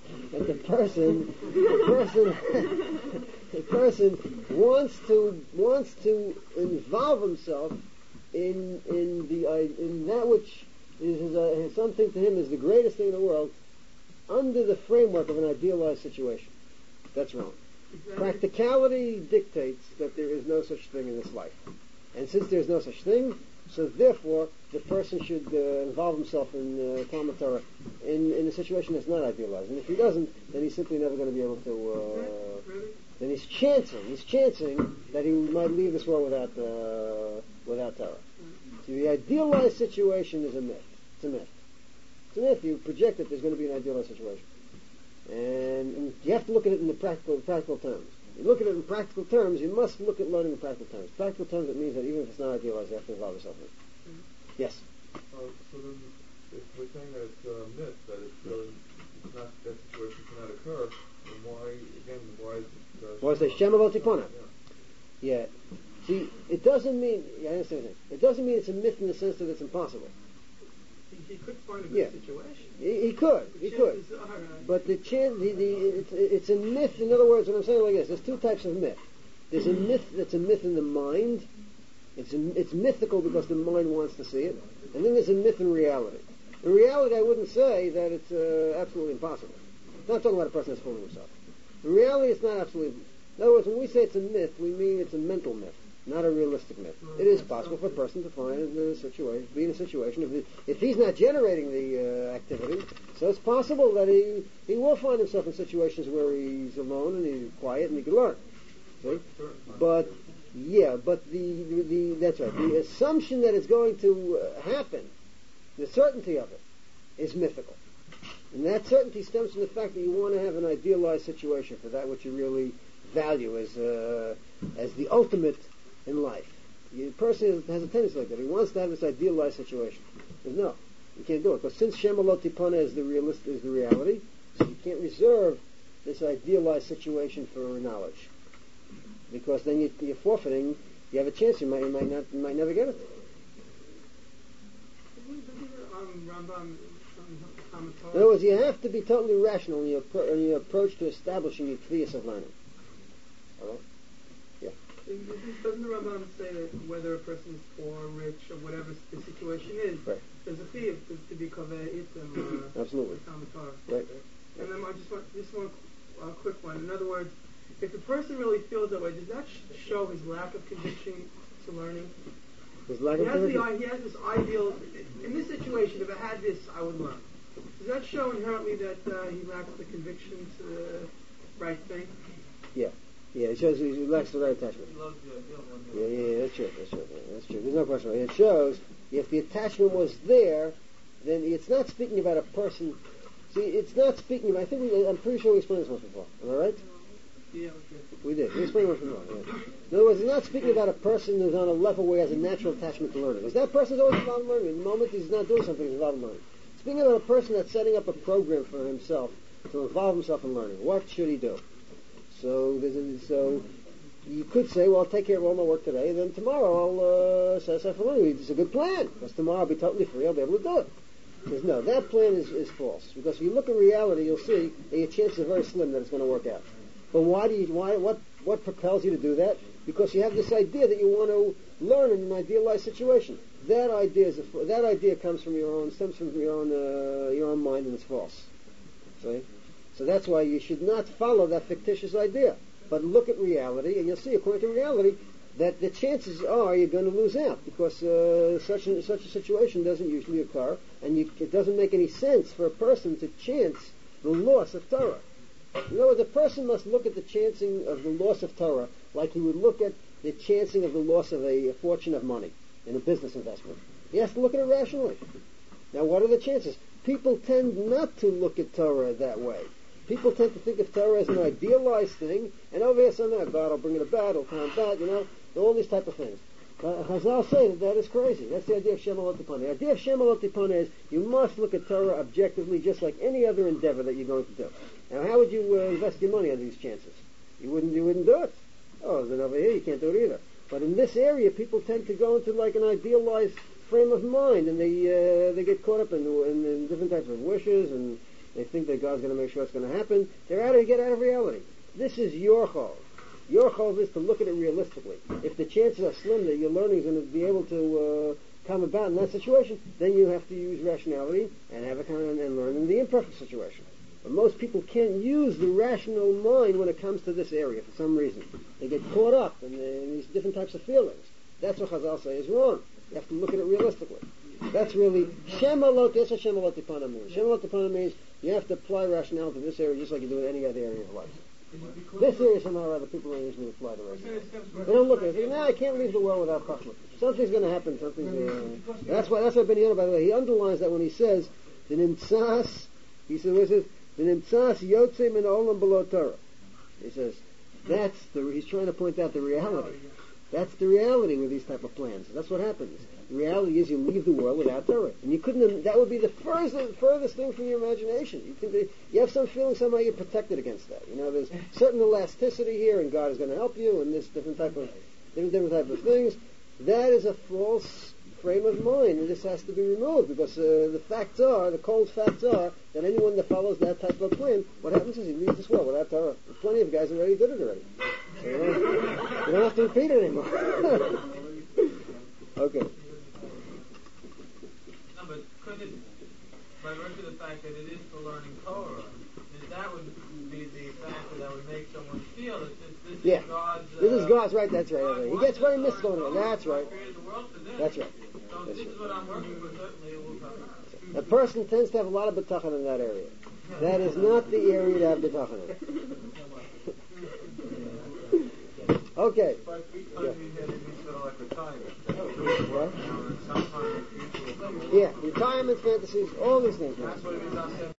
wants to involve himself in that which is something to him is the greatest thing in the world under the framework of an idealized situation. That's wrong. Practicality dictates that there is no such thing in this life. And since there is no such thing, so therefore the person should involve himself in Talmud Torah in a situation that's not idealized. And if he doesn't, then he's simply never going to be able to... then he's chancing that he might leave this world without Torah. So the idealized situation is a myth. It's a myth. It's a myth. You project that there's going to be an idealized situation. And you have to look at it in the practical terms. You look at it in practical terms, you must look at learning in practical terms. Practical terms, it means that even if it's not idealized, you have to involve yourself in it. Yes? So then, if we're saying that it's a myth, that that situation cannot occur, then why is it... Why is it Shema lo tipana? Yeah. See, it doesn't mean... I understand what you're saying. It doesn't mean it's a myth in the sense that it's impossible. He could find a good situation. He could. But the chance, it's a myth. In other words, what I'm saying like this: there's two types of myth. There's a myth that's a myth in the mind. It's mythical because the mind wants to see it, and then there's a myth in reality. In reality, I wouldn't say that it's absolutely impossible. I'm not talking about a person that's fooling himself. In reality, it's not absolutely. In other words, when we say it's a myth, we mean it's a mental myth, not a realistic myth. It is possible for a person to be in a situation, if he's not generating the activity, so it's possible that he will find himself in situations where he's alone and he's quiet and he can learn. See? But that's right. The assumption that it's going to happen, the certainty of it, is mythical. And that certainty stems from the fact that you want to have an idealized situation for that which you really value as the ultimate in life. The person has a tendency like that. He wants to have this idealized situation. No. You can't do it because since Shemalot Tipana is the reality, so you can't reserve this idealized situation for knowledge, because then you're forfeiting. You have a chance. You might never get it. In other words, you have to be totally rational in your approach to establishing your kvias of learning. All right? Yeah. Doesn't the Rambam say that whether a person is poor or rich or whatever the situation is, right, there's a fee to be kaveh itim? Absolutely. Right. And then I just want a quick one. In other words, if a person really feels that way, does that show his lack of conviction to learning? His lack of conviction? He has this ideal. In this situation, if I had this, I would learn. Does that show inherently that he lacks the conviction to the right thing? Yeah. Yeah, it shows he lacks the right attachment. Yeah, that's true. There's no question about it. It shows if the attachment was there, then it's not speaking about a person. See, it's not speaking about, I'm pretty sure we explained this once before. Am I right? Yeah, okay. We did. We explained once before. Yeah. In other words, it's not speaking about a person who's on a level where he has a natural attachment to learning. Because that person's always involved in learning. The moment he's not doing something, he's involved in learning. Speaking about a person that's setting up a program for himself to involve himself in learning, what should he do? So you could say, well, I'll take care of all my work today, and then tomorrow I'll set aside for learning. It's a good plan, because tomorrow I'll be totally free, I'll be able to do it. Because no, that plan is false. Because if you look at reality, you'll see that your chances are very slim that it's going to work out. But what propels you to do that? Because you have this idea that you want to learn in an idealized situation. That idea comes from stems from your own mind, and it's false. See? So that's why you should not follow that fictitious idea, but look at reality, and you'll see, according to reality, that the chances are you're going to lose out, because such a situation doesn't usually occur, and it doesn't make any sense for a person to chance the loss of Torah. In other words, a person must look at the chancing of the loss of Torah like he would look at the chancing of the loss of a fortune of money in a business investment. He has to look at it rationally. Now, what are the chances? People tend not to look at Torah that way. People tend to think of Torah as an idealized thing, and over here somehow God will bring it about, it'll come about, all these type of things. Chazal say that is crazy. That's the idea of Shemalot Tipana. The idea of Shemalot Tipana is you must look at Torah objectively, just like any other endeavor that you're going to do. Now, how would you invest your money under these chances? You wouldn't do it. Oh, then over here you can't do it either. But in this area, people tend to go into like an idealized frame of mind, and they get caught up in different types of wishes, and they think that God's going to make sure it's going to happen. They get out of reality. This is your chov. Your chov is to look at it realistically. If the chances are slim that your learning is going to be able to come about in that situation, then you have to use rationality and and learn in the imperfect situation. But most people can't use the rational mind when it comes to this area for some reason. They get caught up in these different types of feelings. That's what Chazal say is wrong. You have to look at it realistically. That's really Shemalot. That's what Shemalot Tipana means. Shemalot Tipana means you have to apply rationale to this area just like you do in any other area of life. This area somehow or other people don't usually apply to rationale. They don't look at it. I can't leave the world without chachma. Something's going to happen. That's why Ben Yonah, by the way, he underlines that when he says the nimtzas. He says the nimtzas yotze min olam below Torah. He says he's trying to point out the reality. That's the reality with these type of plans. That's what happens. The reality is you leave the world without Torah. And you couldn't, that would be the furthest thing from your imagination. You have some feeling somehow you're protected against that. There's certain elasticity here, and God is going to help you, and this different type of things. That is a false frame of mind, and this has to be removed, because the cold facts are, that anyone that follows that type of plan, what happens is he leaves this world without Torah. Plenty of guys already did it already. So you don't have to repeat it anymore. Okay. No, but could it, by virtue of the fact that it is for learning Torah, that would be the factor that would make someone feel that this is God's... this is God's, right, that's right. He gets very mystical in it. That's right. That's right. So this is what I'm working with, certainly it will come out. A person tends to have a lot of bitachon in that area. That is not the area to have bitachon in. Okay. Yeah, retirement fantasies, all these things.